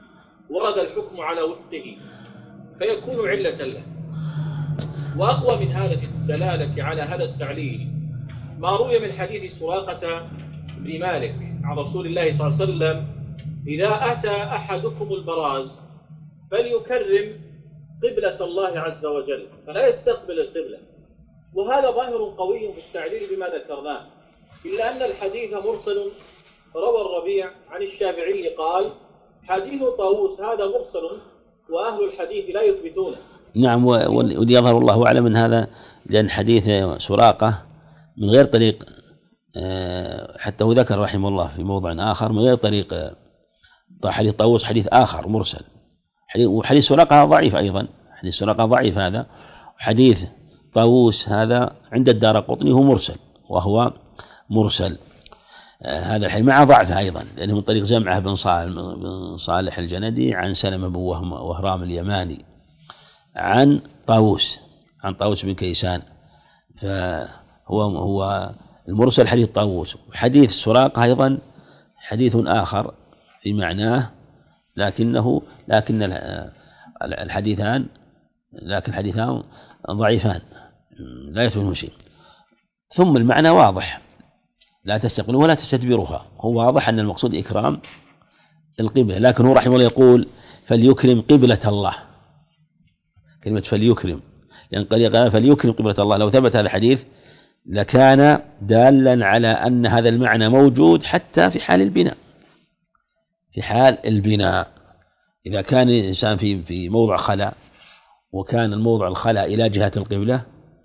ورد الحكم على وفقه فيكون علة له. وأقوى من هذا الدلالة على هذا التعليل ما روي من حديث سراقة بن مالك عن رسول الله صلى الله عليه وسلم: إذا أتى أحدكم البراز فليكرم قبلة الله عز وجل فلا يستقبل القبلة. وهذا ظاهر قوي في التعليل بما ذكرناه، إلا أن الحديث مرسل. روى الربيع عن الشافعي قال: حديث طاووس هذا مرسل وأهل الحديث لا يثبتونه. نعم، وليظهر الله أعلم من هذا، لأن حديث سراقة من غير طريق، حتى هو ذكر رحمه الله في موضع آخر من غير طريق حديث طاووس، حديث آخر مرسل. وحديث سراقة ضعيف أيضا، حديث سراقة ضعيف هذا. وحديث طاووس هذا عند الدارقطني هو مرسل، وهو مرسل هذا الحديث مع ضعف أيضا، لأنه من طريق جمعة بن صالح الجندي عن سلمة بن وهرام اليماني عن طاووس عن طاووس بن كيسان، فهو هو المرسل حديث طاووس. وحديث سراقة أيضا حديث آخر في معناه، لكنه لكن الحديثان لكن الحديثان ضعيفان لا يثبتون شيء. ثم المعنى واضح: لا تستقبلوا ولا تستدبروها. هو واضح أن المقصود إكرام القبلة، لكن هو رحمه الله يقول: فليكرم قبلة الله. كلمة فليكرم، لأن قال فليكرم قبلة الله، لو ثبت هذا الحديث لكان دالا على أن هذا المعنى موجود حتى في حال البناء. في حال البناء إذا كان الإنسان في في موضع خلاء، وكان الموضع الخلاء إلى جهة القبلة،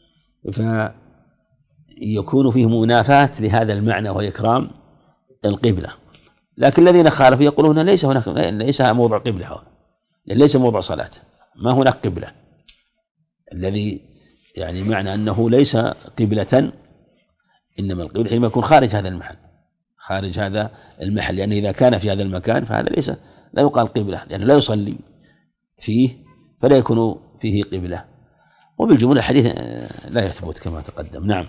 فيكون فيه منافاة لهذا المعنى وهو إكرام القبلة. لكن الذين خالفوا يقولون ليس هناك، ليس موضع قبلة، ليس موضع صلاة، ما هناك قبلة. الذي يعني معنى أنه ليس قبلة، إنما القبلة حينما يكون خارج هذا المحل، خارج هذا المحل، لأن إذا كان في هذا المكان فهذا ليس لا يقال قبلة، لأنه لا يصلي فيه فلا يكون فيه قبلة. وبالجملة الحديث لا يثبت كما تقدم. نعم.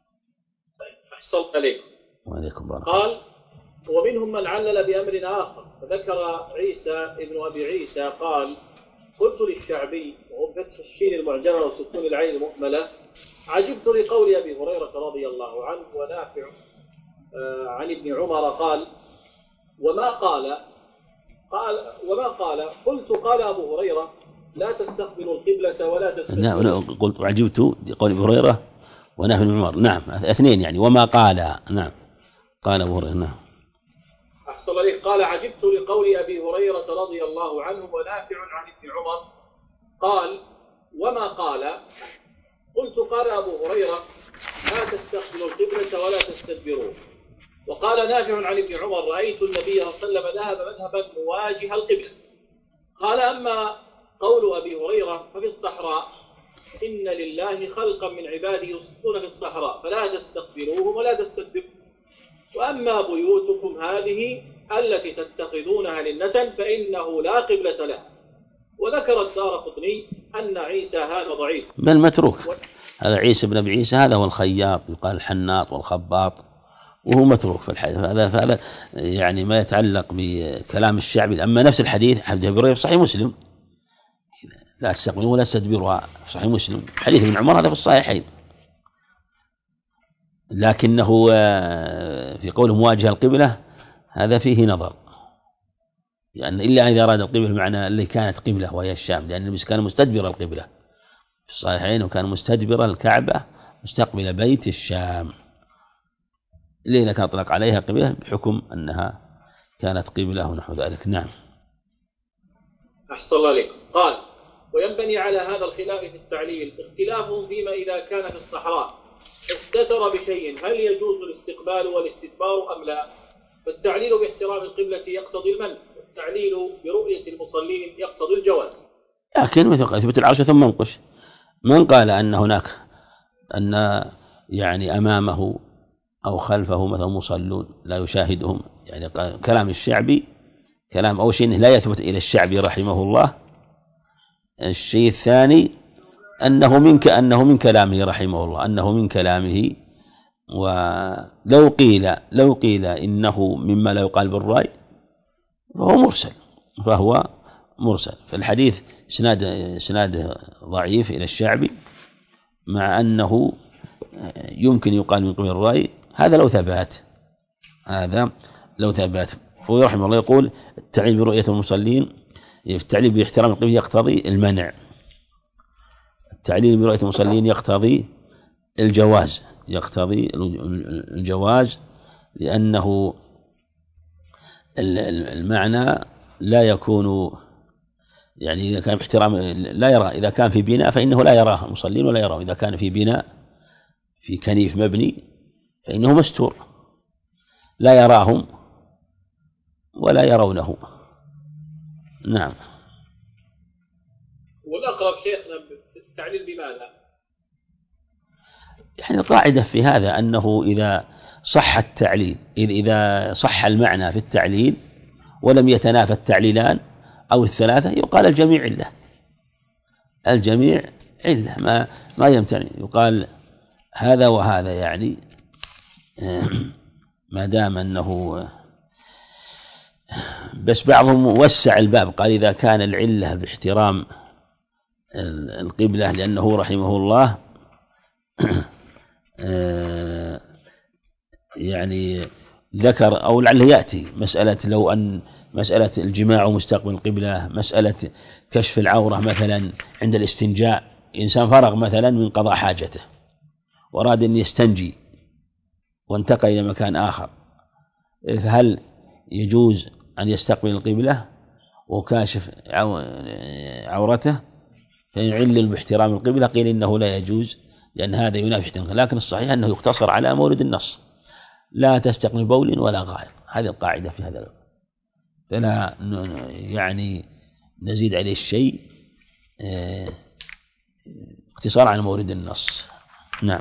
أحسنت عليكم. وعليكم بارك. قال: ومنهم من علل بأمر آخر، فذكر عيسى ابن أبي عيسى قال: قلت للشعبي وفتح الشين المعجمة وسكون العين المهملة: عجبت لقول أبي هريرة رضي الله عنه ونافع عن ابن عمر قال: وما قال قال وما قال قلت قال أبو هريرة: لا تستقبلوا القبلة ولا تستقبلوا. نعم، قلت عجبت لقول أبي هريرة ونافع بن عمر. نعم، اثنين يعني. وما قال. نعم، قال أبو هريرة. نعم. أحسن عليك. قال: عجبت لقول أبي هريرة رضي الله عنه ونافع عن ابن عمر قال: وما قال قلت قال أبو هريرة: لا تستقبلوا القبلة ولا تستدبروا. وقال نافع عن ابن عمر: رأيت النبي صلى الله عليه وسلم ذهب مذهبا مواجه القبلة. قال: أما قول أبي هريرة ففي الصحراء إن لله خلقا من عباده يصلون في الصحراء فلا تستقبلوهم ولا تستدبروا. وأما بيوتكم هذه التي تتخذونها لنة فإنه لا قبلة له. وذكر الدارقطني أن عيسى هذا ضعيف بل متروك. و... هذا عيسى بن أبي عيسى هذا هو الخياط، يقال الحناط والخباط، وهو متروك في الحديث. هذا فهذا يعني ما يتعلق بكلام الشعبي. أما نفس الحديث حديث أبي هريرة في صحيح مسلم: لا تستقبلوا ولا تستدبروا، في صحيح مسلم. حديث ابن عمر هذا في الصحيحين، لكنه في قوله مواجهة القبلة هذا فيه نظر، يعني إلا إذا أراد القبلة بمعنى اللي كانت قبلة وهي الشام، لأن النبي كان مستدبر القبلة في الصحيحين، وكان مستدبر الكعبة مستقبل بيت الشام، اللي كان أطلق عليها قبلة بحكم أنها كانت قبلة ونحو ذلك. نعم. أحسن الله عليكم. قال: وينبني على هذا الخلاف في التعليل اختلافهم فيما إذا كان في الصحراء استتر بشيء هل يجوز الاستقبال والاستدبار أم لا؟ فالتعليل باحترام القبلة يقتضي المنع، والتعليل برؤية المصلين يقتضي الجواز. لكن مثل اثبت العرش ثم انقش. من قال أن هناك أن يعني أمامه أو خلفه مثلا مصلون لا يشاهدهم؟ يعني كلام الشعبي كلام أو شيء لا يثبت إلى الشعبي رحمه الله. الشيء الثاني أنه من كأنه من كلامه رحمه الله، أنه من كلامه. ولو قيل لو قيل إنه مما لا يقال بالرأي فهو مرسل، فهو مرسل. فالحديث إسناد إسناد ضعيف إلى الشعبي، مع أنه يمكن يقال من قبل الرأي هذا لو ثبات، هذا لو ثبات. ورحمه الله يقول التعليل برؤية المصلين، التعليل باحترام القبلة يقتضي المنع، التعليل برؤية المصلين يقتضي الجواز، يقتضي الجواز، لأنه المعنى لا يكون يعني إذا كان باحترام لا يرى، إذا كان في بناء فإنه لا يراه المصلين ولا يراه، إذا كان في بناء في كنيف مبني فإنه مستور لا يراهم ولا يرونه. نعم. والأقرب شيخنا التعليل بماذا؟ يعني القاعدة في هذا أنه إذا صح التعليل، إذا صح المعنى في التعليل ولم يتنافى التعليلان أو الثلاثة يقال الجميع علة، الجميع علة، ما ما يمتنع، يقال هذا وهذا، يعني ما دام أنه بس بعضهم وسع الباب قال إذا كان العلة باحترام القبلة، لأنه رحمه الله يعني ذكر أو لعله يأتي مسألة لو أن مسألة الجماع ومستقبل القبلة، مسألة كشف العورة مثلا عند الاستنجاء، إنسان فرغ مثلا من قضاء حاجته وأراد أن يستنجي وانتقل إلى مكان آخر، فهل يجوز أن يستقبل القبلة وكاشف عورته فيعلل باحترام القبلة؟ قيل إنه لا يجوز لأن هذا ينافي احترام، لكن الصحيح أنه يقتصر على مورد النص، لا تستقبل بول ولا غائط، هذه القاعدة في هذا الباب، فلا يعني نزيد عليه الشيء، اقتصار على مورد النص. نعم.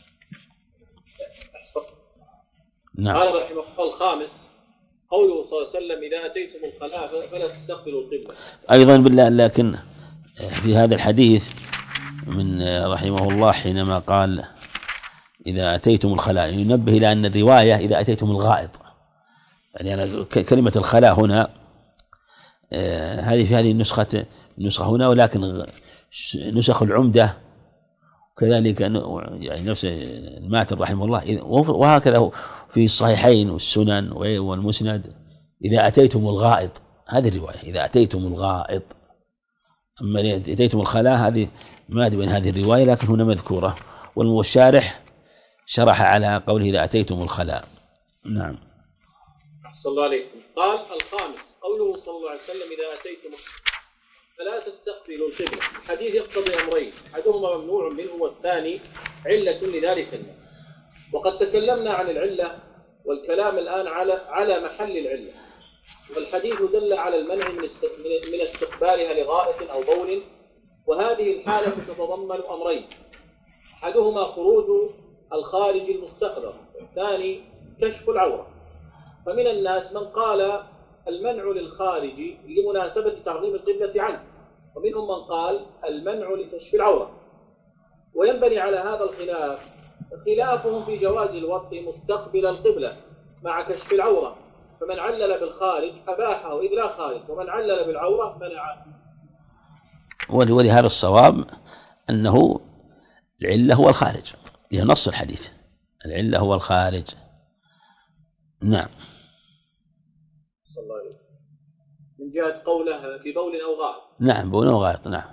نعم. قال رحمه الله الخامس قوله صلى الله عليه وسلم إذا أتيتم الخلاء فلا تستقبلوا القبلة. أيضا بالله، لكن في هذا الحديث من رحمه الله حينما قال إذا أتيتم الخلاء ينبه إلى أن الرواية إذا أتيتم الغائط، يعني أنا كلمة الخلاء هنا هذه في هذه النسخة النسخة هنا، ولكن نسخ العمدة كذلك يعني نفس الماتن رحمه الله، وهكذا في الصحيحين والسنن والمسند إذا أتيتم الغائط، هذه الرواية إذا أتيتم الغائط. أما أتيتم الخلاء هذه ما أدري بين هذه الرواية، لكن هنا مذكورة، والشارح شرح على قوله إذا أتيتم الخلاء. نعم. صلى الله عليه قال الخامس قوله صلى الله عليه وسلم إذا أتيتم فلا تستقبلوا القبلة. الحديث يقتضي أمرين، أحدهما ممنوع منه والثاني علة لذلك النهي. وقد تكلمنا عن العلة والكلام الآن على على محل العلة، والحديث دل على المنع من استقبالها لغائط أو بول، وهذه الحالة تتضمن أمرين، أحدهما خروج الخارج المستقبل، والثاني كشف العورة. فمن الناس من قال المنع للخارج لمناسبة تعظيم القبلة عنه، ومنهم من قال المنع لكشف العورة. وينبني على هذا الخلاف خلافهم في جواز الوطء مستقبل القبلة مع كشف العورة، فمن علل بالخارج أباحه إذ لا خارج، ومن علل بالعورة منعه. ولهذا الصواب أنه العلة هو الخارج، هي نص الحديث، العلة هو الخارج. نعم. صلى الله عليه وسلم. من جهة قوله في بول أو غائط. نعم، بول أو غائط. نعم.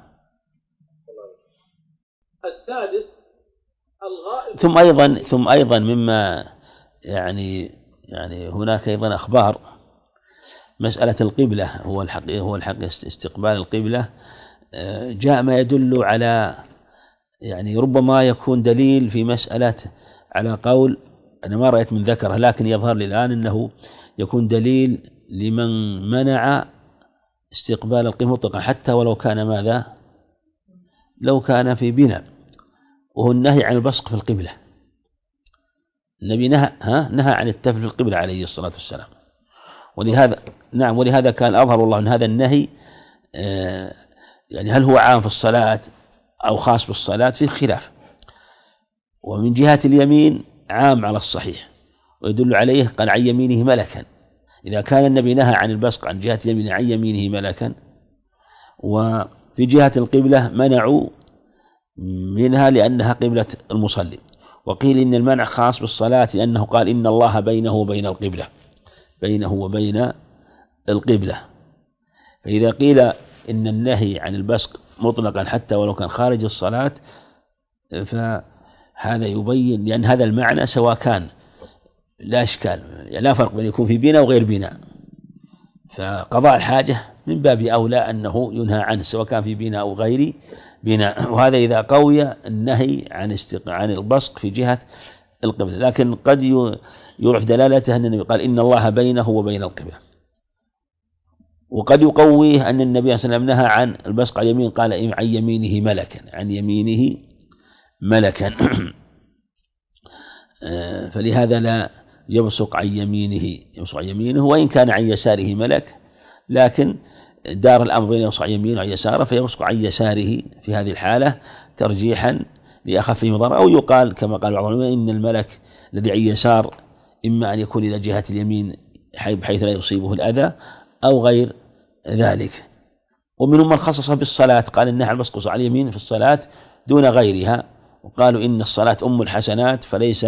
السادس الغائط. ثم أيضا ثم أيضا مما يعني يعني هناك أيضا أخبار مسألة القبلة، هو الحق هو الحق استقبال القبلة، جاء ما يدل على يعني ربما يكون دليل في مسألة على قول أنا ما رأيت من ذكره، لكن يظهر لي الآن أنه يكون دليل لمن منع استقبال القبلة مطلقا حتى ولو كان ماذا لو كان في بناء، وهو النهي عن البصق في القبلة. النبي نهى ها نهى عن التف في القبلة عليه الصلاة والسلام، ولهذا نعم ولهذا كان أظهر الله أن هذا النهي آه يعني هل هو عام في الصلاة أو خاص بالصلاة في خلاف. ومن جهة اليمين عام على الصحيح، ويدل عليه قال عن يمينه ملكا، إذا كان النبي نهى عن البصق عن جهة اليمين عن يمينه ملكا وفي جهة القبلة منعوا منها لأنها قبلة المصلي. وقيل إن المنع خاص بالصلاة لأنه قال إن الله بينه وبين القبلة، بينه وبين القبلة. فإذا قيل إن النهي عن البصق مطلقا حتى ولو كان خارج الصلاة فهذا يبين، لأن هذا المعنى سواء كان لا إشكال، يعني لا فرق بين يكون في بناء وغير بناء، فقضاء الحاجة من باب أولى أنه ينهى عنه سواء كان في بناء أو غير بناء. وهذا إذا قوي النهي عن استق... عن البصق في جهة القبلة. لكن قد يعرف دلالته أن النبي قال إن الله بينه وبين القبلة، وقد يقويه أن النبي صلى الله عليه وسلم نهى عن البصق على اليمين، قال عن يمينه ملكا، عن يمينه ملكا فلهذا لا يبصق عن يمينه، يبصق عن يمينه وإن كان عن يساره ملك، لكن دار الأمر بين يبصق عن يمينه وعن يساره فيبصق عن يساره في هذه الحالة ترجيحا لأخف مضر. أو يقال كما قال بعض العلماء إن الملك الذي عن يسار إما أن يكون إلى جهة اليمين بحيث لا يصيبه الأذى أو غير ذلك. ومنهم من خصص بالصلاة، قال إنها البصق على اليمين في الصلاة دون غيرها، وقالوا إن الصلاة أم الحسنات فليس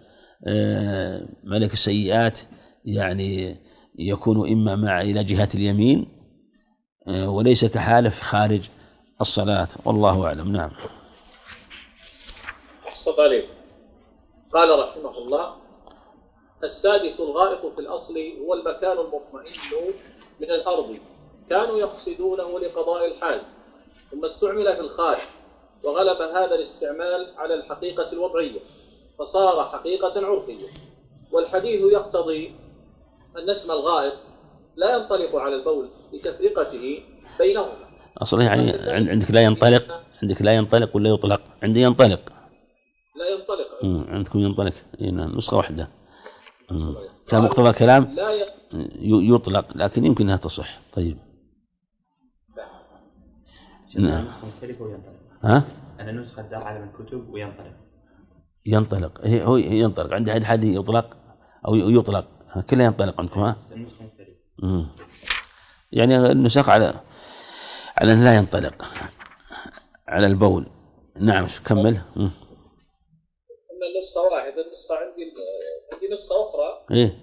ملك السيئات يعني يكون إما مع إلى جهة اليمين وليس كحالة خارج الصلاة، والله أعلم. نعم. أحسن عليك. قال رحمه الله: السادس الغائط في الأصل هو المكان المطمئن من الأرض، كانوا يقصدونه لقضاء الحاج ثم استعمل في الخارج، وغلب هذا الاستعمال على الحقيقة الوضعية فصار حقيقة عرفية. والحديث يقتضي أن اسم الغائط لا ينطلق على البول لتفرقته بينهما. أصلا يعني عندك لا ينطلق، عندك لا ينطلق ولا يطلق؟ عندي ينطلق. لا ينطلق. عندكم ينطلق، نسخة واحدة. كان مقتضى الكلام لا ي... يطلق، لكن يمكن أنها تصح. طيب. نعم. ها؟ أنا نسخة دار عالم الكتب وينطلق. ينطلق هو ينطلق عند أحد حد يطلق أو يطلق، كلها ينطلق عندكم. ها؟ امم يعني النسخ على على أن لا ينطلق على البول. نعم. كمل. امم إن النسخة واحدة، النسخة عندي عندي نسخة أخرى إيه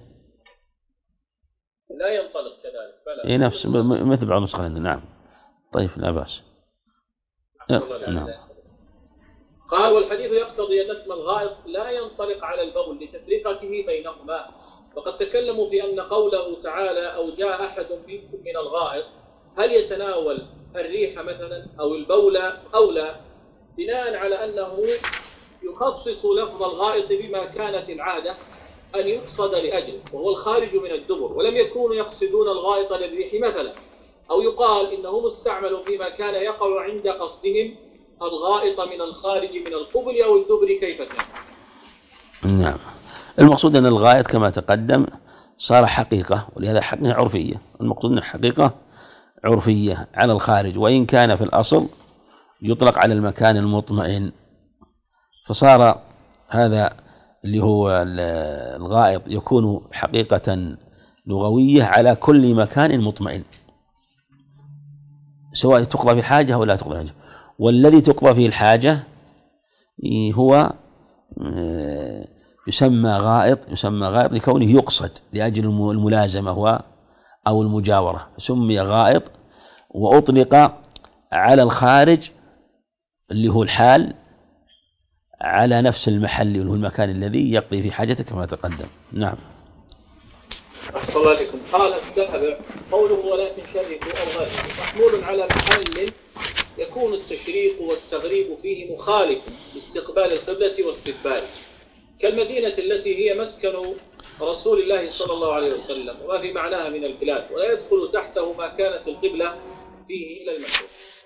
لا ينطلق كذلك. بلى. إيه نفس مثل بعض النسخة عندنا. نعم. طيب لا بأس. نعم. قال: والحديث يقتضي أن اسم الغائط لا ينطلق على البول لتفرقته بينهما. وقد تكلموا في أن قوله تعالى: أو جاء أحد منكم من الغائط، هل يتناول الريح مثلا أو البول أو لا، بناء على أنه يخصص لفظ الغائط بما كانت العادة أن يقصد لأجله وهو الخارج من الدبر، ولم يكونوا يقصدون الغائط للريح مثلا. أو يقال إنهم استعملوا فيما كان يقع عند قصدهم الغائط من الخارج من القبل أو الدبر كيف كان. نعم. المقصود أن الغائط كما تقدم صار حقيقة، ولهذا حقيقة عرفية. المقصود أنه حقيقة عرفية على الخارج، وإن كان في الأصل يطلق على المكان المطمئن، فصار هذا اللي هو الغائط يكون حقيقة لغوية على كل مكان مطمئن، سواء تقضى في الحاجة أو لا تقضى في الحاجة. والذي تقضى فيه الحاجة هو يسمى غائط، يسمى غائط لكونه يقصد لأجل الملازمة أو المجاورة، سمي غائط. وأطلق على الخارج اللي هو الحال على نفس المحل اللي هو المكان الذي يقضي في حاجته كما تقدم. نعم. أحسن الله عليكم. قال السابع قوله: ولكن شرقوا أو غربوا، محمول على محل يكون التشريق والتغريب فيه مخالف لاستقبال القبلة واستدباره، كالمدينة التي هي مسكن رسول الله صلى الله عليه وسلم وما في معناها من البلاد، ولا يدخل تحته ما كانت القبلة فيه إلى المشرق.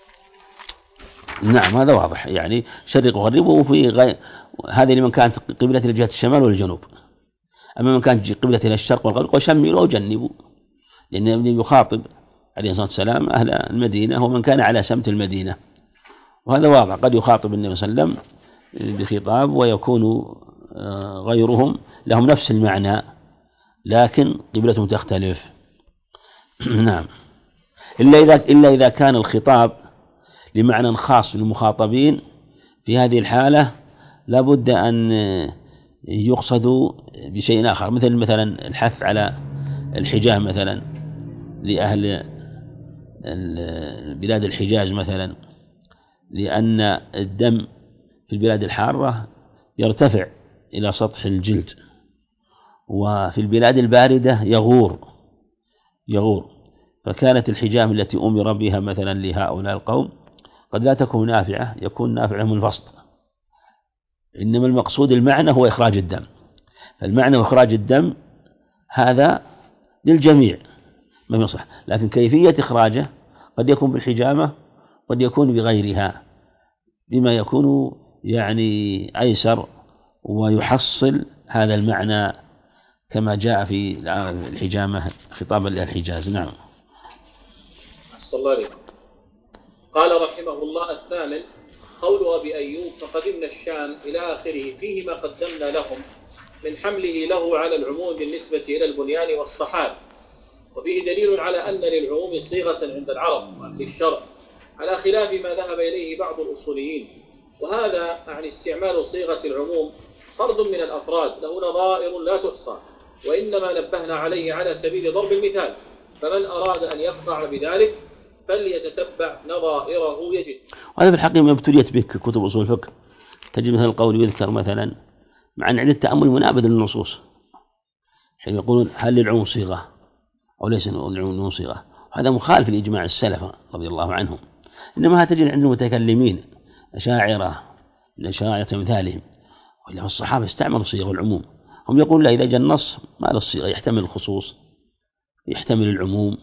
نعم هذا واضح، يعني شرق وغرب. وفي غير هذه لمن كانت قبلة إلى جهة الشمال والجنوب، أما من كانت قبلة إلى الشرق والغرب وشملوا وجنبوا، لأن يخاطب عليه الصلاة والسلام أهل المدينة ومن كان على سمت المدينة، وهذا واضح. قد يخاطب النبي صلى الله عليه وسلم بخطاب ويكون غيرهم لهم نفس المعنى لكن قبلتهم تختلف. نعم. إلا إذا إلا إذا كان الخطاب لمعنى خاص للمخاطبين، في هذه الحالة لا بد أن يقصد بشيء آخر، مثل مثلا الحث على الحجاز مثلا لأهل بلاد الحجاز مثلا، لأن الدم في البلاد الحارة يرتفع إلى سطح الجلد، وفي البلاد الباردة يغور يغور فكانت الحجام التي أمر بها مثلا لهؤلاء القوم قد لا تكون نافعة، يكون نافعة من الفسط، إنما المقصود المعنى هو إخراج الدم، فالمعنى وإخراج الدم هذا للجميع ما يصح، لكن كيفية إخراجه قد يكون بالحجامة قد يكون بغيرها، بما يكون يعني أيسر ويحصل هذا المعنى كما جاء في الحجامة خطابا للحجاز. نعم. أحسن الله عليك. قال رحمه الله: الثامن قول أبي أيوب: فقدمنا الشام إلى آخره، فيه ما قدمنا لهم من حمله له على العموم بالنسبة إلى البنيان والصحاب، وفيه دليل على أن للعموم صيغة عند العرب وأهل الشرع، على خلاف ما ذهب إليه بعض الأصوليين، وهذا عن استعمال صيغة العموم فرد من الأفراد له نظائر لا تحصى، وإنما نبهنا عليه على سبيل ضرب المثال، فمن أراد أن يقطع بذلك فليتتبع نظائره يجد. وهذا في الحقيقة ما ابتليت به كتب أصول الفقه، تجد مثلا القول يذكر مثلا مع أن عند التأمل منابذ للنصوص، حين يقولون هل للعموم صيغة أو ليس للعموم صيغة، هذا مخالف لإجماع السلف رضي الله عنهم، إنما تجد عند المتكلمين أشاعرة الأشاعرة مثالهم، ولا الصحابة استعملوا صيغ العموم، هم يقول لا، إذا جاء النص ما للصيغة يحتمل الخصوص، يحتمل العموم،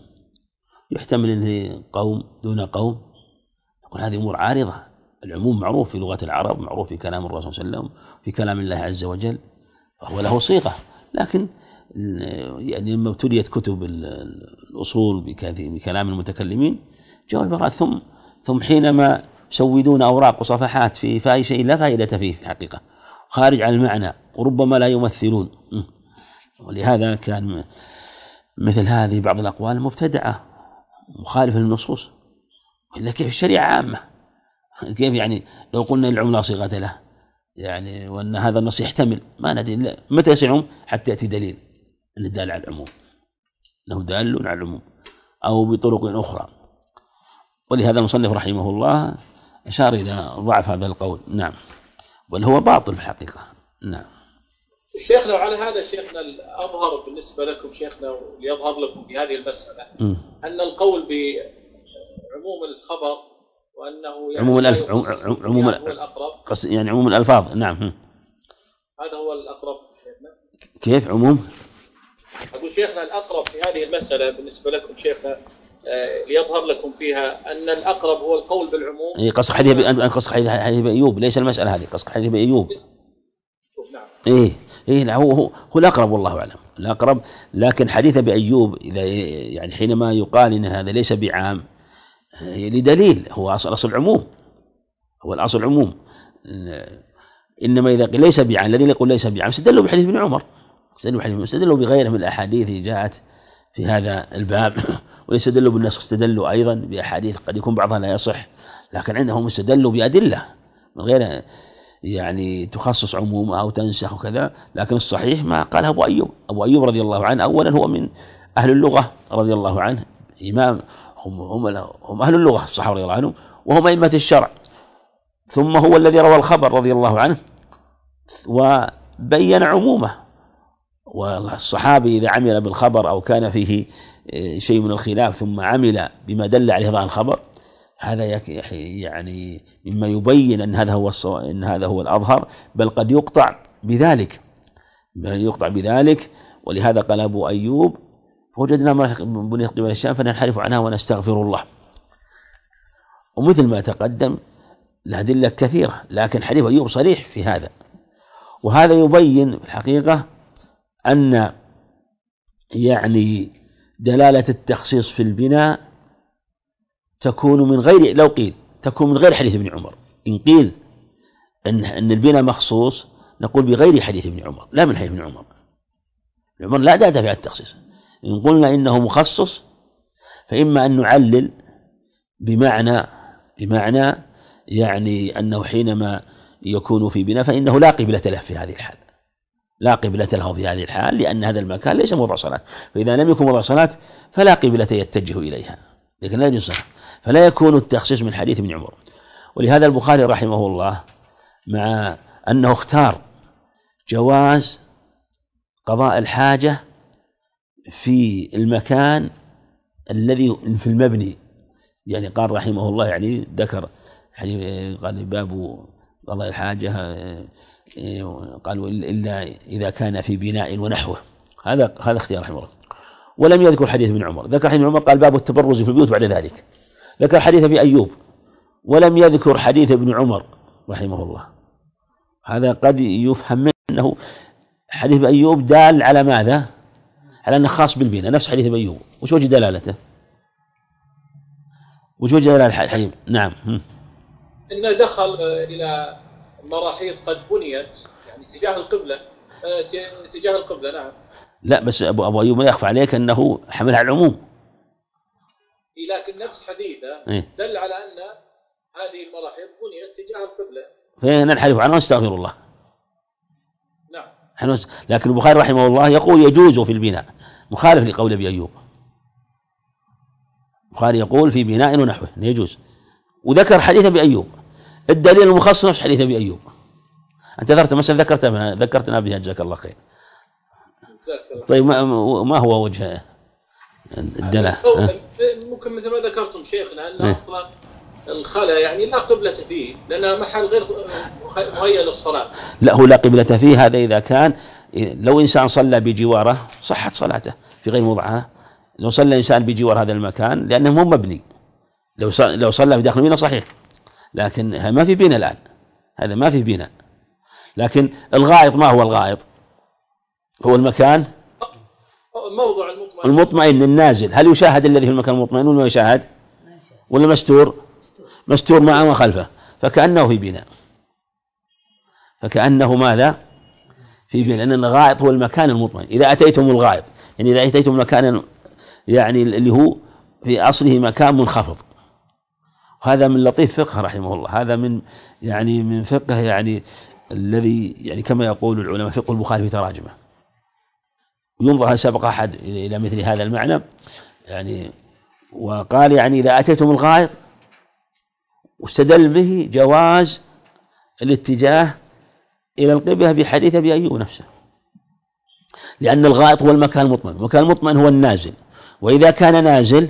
يحتمل قوم دون قوم، يقول هذه أمور عارضة. العموم معروف في لغة العرب، معروف في كلام الرسول صلى الله عليه وسلم، في كلام الله عز وجل، فهو له صيغة، لكن يعني لما ابتليت كتب الأصول بكلام المتكلمين جاءوا البراءة، ثم ثم حينما يسودون أوراق وصفحات في فأي شيء لا فائدة فيه في الحقيقة، خارج عن المعنى، وربما لا يمثلون، ولهذا كان مثل هذه بعض الأقوال مبتدعة مخالفة للنصوص. إلا كيف الشريعة عامة، كيف يعني لو قلنا العموم لا صيغة له، يعني وأن هذا النص يحتمل، ما ندري متى يصير حتى يأتي دليل اللي دال على العموم، أنه دال على العموم أو بطرق أخرى. ولهذا المصنف رحمه الله أشار إلى ضعف هذا القول. نعم، بل هو باطل في الحقيقة. نعم. شيخنا، وعلى هذا شيخنا الأظهر بالنسبة لكم شيخنا ليظهر لكم في هذه المسألة م. أن القول بعموم الخبر وأنه يعني عموم الألف عموم الأقرب، يعني عموم الألفاظ. نعم، هذا هو الأقرب شيخنا. كيف عموم؟ أقول شيخنا الأقرب في هذه المسألة بالنسبة لكم شيخنا آه ليظهر لكم فيها أن الأقرب هو القول بالعموم. إيه قصد حديث أن قصد حديث أيوب، ليس المسألة هذه، قصد حديث أيوب. نعم. إيه إيه هو هو هو الأقرب والله أعلم، الأقرب. لكن حديث بأيوب إذا يعني حينما يقال إن هذا ليس بعام لدليل، هو أصل أصل العموم، هو الأصل العموم. إنما إذا قيل ليس بعام، الذين يقول ليس بعام استدلوا بحديث ابن عمر، استدلوا بغيره من الأحاديث جاءت في هذا الباب، ويستدلوا بالنسخ، استدلوا أيضا بأحاديث قد يكون بعضها لا يصح، لكن عندهم استدلوا بأدلة من غير يعني تخصص عموم أو تنسخ وكذا. لكن الصحيح ما قاله أبو أيوب. أبو أيوب رضي الله عنه أولا هو من أهل اللغة رضي الله عنه، إمام، هم هم هم أهل اللغة الصحابة رضي الله عنهم، وهم أئمة الشرع، ثم هو الذي روى الخبر رضي الله عنه وبين عمومه. والصحابي إذا عمل بالخبر أو كان فيه شيء من الخلاف ثم عمل بما دل عليه ظاهر الخبر، هذا يعني مما يبين أن هذا هو أن هذا هو الأظهر، بل قد يقطع بذلك يقطع بذلك. ولهذا قال أبو أيوب: فوجدنا ما بني قبل الشام فننحرف عنها ونستغفر الله. ومثل ما تقدم الأدلة كثيرة، لكن حديث أيوب صريح في هذا. وهذا يبين في الحقيقة أن يعني دلالة التخصيص في البناء تكون من غير، لو قيل تكون من غير حديث ابن عمر. إن قيل أن أن البناء مخصوص نقول بغير حديث ابن عمر، لا من حديث ابن عمر. ابن عمر لا داعي في التخصيص. إن قلنا إنه مخصص فإما أن نعلل بمعنى بمعنى يعني أنه حينما يكون في بناء فإنه لا قبلة له في هذه الحال، لا قبلة له في هذه الحال، لأن هذا المكان ليس موضع صلاة، فإذا لم يكن موضع صلاة فلا قبلة يتجه إليها، لكن لا يجوز، فلا يكون التخصيص من حديث ابن عمر. ولهذا البخاري رحمه الله مع أنه اختار جواز قضاء الحاجة في المكان الذي في المبني، يعني قال رحمه الله يعني ذكر قال باب قضاء الحاجة قالوا إلا إذا كان في بناء ونحوه، هذا هذا اختيار رحمه الله. ولم يذكر حديث ابن عمر، ذكر حديث ابن عمر قال باب التبرز في البيوت بعد ذلك، ذكر حديث أبي أيوب ولم يذكر حديث ابن عمر رحمه الله. هذا قد يفهم منه حديث أبي أيوب دال على ماذا؟ على أنه خاص بالبناء، نفس حديث أبي أيوب. وش وجه دلالته؟ وش وجه دلالة الحديث؟ نعم، إنه دخل إلى مراحيض قد بنيت يعني تجاه القبلة، تجاه القبلة. نعم. لا بس أبو أبو أيوب ما يخفى عليك أنه حمل على العموم. لكن نفس حديثه إيه؟ دل على أن هذه المراحيض بنيت تجاه القبلة. فننحرف عنه واستغفر الله. نعم. لكن البخاري رحمه الله يقول يجوز في البناء، مخالف لقول أبي أيوب. البخاري يقول في بناء ونحوه يجوز، وذكر حديث أبي أيوب، الدليل المخصص نفس حديث أبي أيوب. أنت ذكرت مثلا ذكرت ذكرتنا بها جزاك الله خير. طيب ما, ما هو وجه الدلالة؟ ممكن مثل ما ذكرتم شيخنا أن أصلا الخلا يعني لا قبلة فيه لأنها محل غير مهيأ للصلاة. لا هو لا قبلة فيه، هذا إذا كان لو إنسان صلى بجواره صحت صلاته في غير موضعها. لو صلى إنسان بجوار هذا المكان لأنه مو مبني، لو صلى لو صلى في داخل المدينة صحيح، لكن ما في بناء الآن، هذا ما في بناء. لكن الغائط ما هو الغائط؟ هو المكان الموضع المطمئن المطمئن النازل. هل يشاهد الذي في المكان المطمئن ولا ما يشاهد؟ ولا مستور؟ مستور معه وخلفه، فكأنه في بناء، فكأنه ماذا؟ في بناء، لأن الغائط هو المكان المطمئن. إذا أتيتم الغائط يعني إذا أتيتم مكانا يعني اللي هو في أصله مكان منخفض، هذا من لطيف فقه رحمه الله، هذا من يعني من فقه يعني الذي يعني كما يقول العلماء فقه البخاري في تراجمه. ينظر هل سبق أحد إلى مثل هذا المعنى يعني. وقال يعني إذا أتيتم الغائط، واستدل به جواز الاتجاه إلى القبلة بحديث أبي أيوب نفسه، لأن الغائط هو المكان المطمئن، المكان المطمئن هو النازل، وإذا كان نازل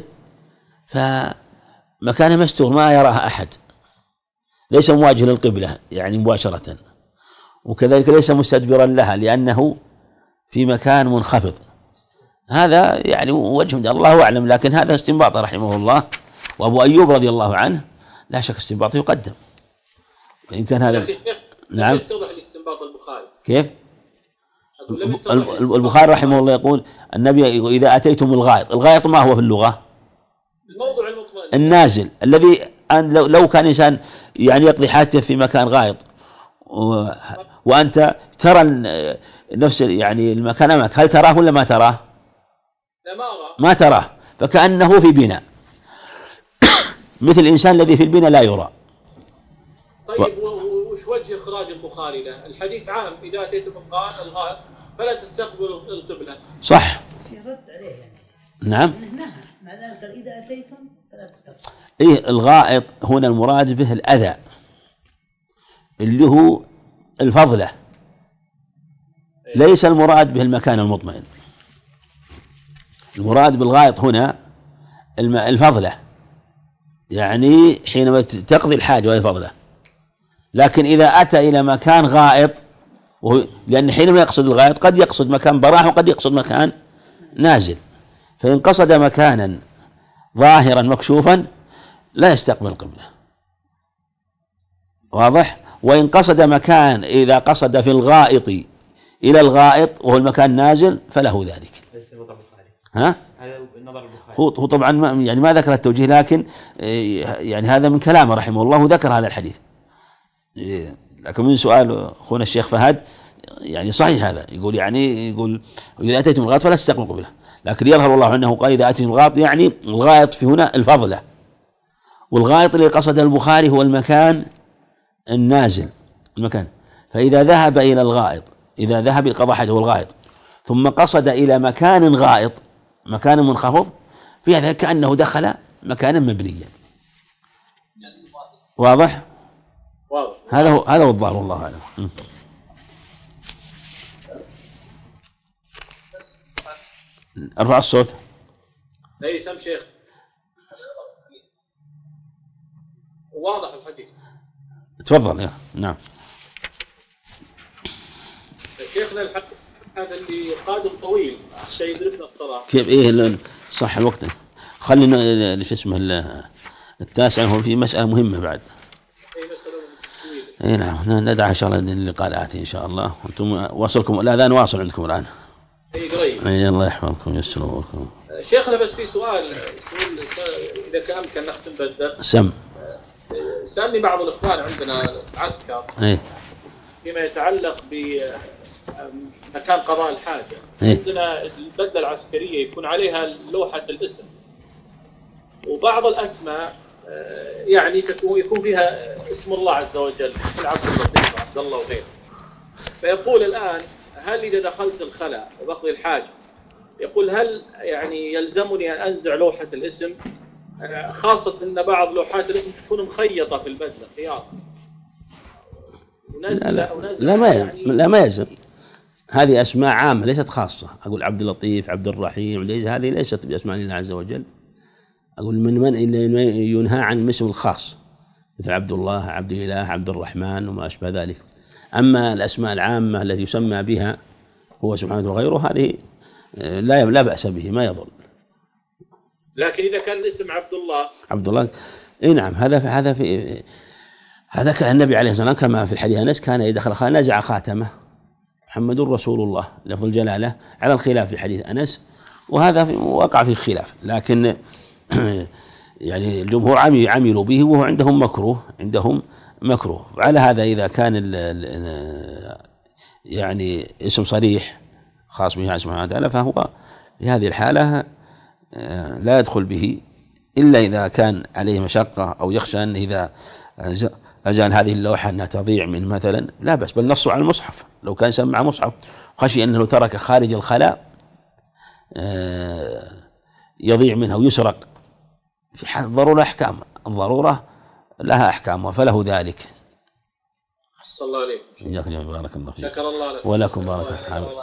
فمكان مستور ما يراها أحد، ليس مواجه للقبلة يعني مباشرة، وكذلك ليس مستدبرا لها لأنه في مكان منخفض. هذا يعني وجه الله أعلم، لكن هذا استنباط رحمه الله. وأبو أيوب رضي الله عنه لا شك استنباطه يقدم، وإن كان هذا نعم يتضح الاستنباط البخاري كيف؟ البخاري رحمه الله يقول النبي إذا أتيتم الغائط، الغائط ما هو في اللغة؟ الموضع المطمئن النازل، الذي لو كان إنسان يعني يقضي حاجته في مكان غائط وأنت ترى نفس يعني المكان أمامك، هل تراه ولا ما تراه؟ لا ما أراه، ما تراه، فكأنه في بناء مثل الإنسان الذي في البناء لا يرى. طيب وش وجه إخراج البخاري له؟ الحديث عام إذا أتيتم الغائط فلا تستقبلوا القبلة. صح. يرد عليه يعني. نعم. مع ذلك إذا أتيتم فلا تستقبلوا. إيه الغائط هنا المراد به الأذى اللي هو الفضلة، ليس المراد به المكان المطمئن. المراد بالغائط هنا الفضلة، يعني حينما تقضي الحاجة وهي فضلة. لكن إذا أتى إلى مكان غائط، لأن حينما يقصد الغائط قد يقصد مكان براح وقد يقصد مكان نازل، فإن قصد مكانا ظاهرا مكشوفا لا يستقبل القبلة، واضح؟ وإن قصد مكان إذا قصد في الغائط إلى الغائط وهو المكان نازل فله ذلك. ها؟ هو طبعا ما يعني ما ذكر التوجيه، لكن يعني هذا من كلامه رحمه الله ذكر هذا الحديث. لكن من سؤال أخونا الشيخ فهد يعني صحيح هذا، يقول يعني يقول إذا أتيتم الغائط فلا تستقبلوا القبلة، لكن يظهر الله أنه قال إذا أتيتم الغائط، يعني الغائط في هنا الفضلة، والغائط اللي قصد البخاري هو المكان النازل المكان. فإذا ذهب إلى الغائط، إذا ذهب لقضاء حاجة والغائط ثم قصد إلى مكان غائط، مكان منخفض، في هذا كأنه دخل مكانا مبنيا. واضح؟ واضح. هذا هو هذا هو الظاهر، والله أعلم. ارفع الصوت. اي سم شيخ. واضح الحديث. تفضل. يا نعم. شيخنا الحق هذا اللي قادم طويل شيء يدركنا الصلاة. كيف إيه صح الوقت؟ خلينا شو اسمه التاسع، هو في مسألة مهمة بعد. اي مسألة طويلة. اي نعم، ندعها ان شاء الله للقاء الآتي ان شاء الله. انتم واصلكم الاذان واصل عندكم الآن. اي قريب. اي الله يحفظكم ويسر اموركم. شيخنا بس في سؤال اذا كان امكن نختم بالدرس. سم. سألني بعض الاخوان عندنا عسكر ايه فيما يتعلق بمكان قضاء الحاجة. إيه؟ عندنا البدلة العسكرية يكون عليها لوحة الاسم، وبعض الأسماء يعني تكون يكون فيها اسم الله عز وجل مثل عبد اللطيف وعبد الله وغيره. فيقول الآن هل إذا دخلت الخلاء وبقضي الحاجة، يقول هل يعني يلزمني أن أنزع لوحة الاسم، خاصة أن بعض لوحات الاسم تكون مخيطة في البدلة خياطة. لا لا, لا ما يعني لا ما يلزم. هذه أسماء عامة ليست خاصة. أقول عبد اللطيف، عبد الرحيم، هذه ليست بأسماء الله عز وجل. أقول من من ينهى عن الاسم الخاص مثل عبد الله، عبد الإله، عبد الرحمن وما أشبه ذلك. أما الأسماء العامة التي يسمى بها هو سبحانه وغيره هذه لا لا بأس به، ما يضر. لكن إذا كان الاسم عبد الله عبد الله إيه نعم، هذا في هذا في هذا كان النبي عليه الصلاة والسلام كما في الحديث أنس كان إذا دخل خلاء نزع خاتمه محمد رسول الله لفظ الجلالة، على الخلاف في حديث أنس، وهذا وقع في خلاف. لكن يعني الجمهور عملوا به وهو عندهم مكروه، عندهم مكروه. وعلى هذا إذا كان ال ال يعني اسم صريح خاص به سبحانه وتعالى فهو في هذه الحالة لا يدخل به إلا إذا كان عليه مشقة أو يخشى أن إذا أزال هذه اللوحة أنها تضيع من مثلا، لا بس بل نصوا على المصحف. لو كان سمع مصحف خشي أنه ترك خارج الخلاء يضيع منها ويسرق. في حال الضرورة أحكام، الضرورة لها أحكام فله ذلك. صلى الله عليه وسلم. بارك الله فيك. شكر الله لك ولكم بارك الله.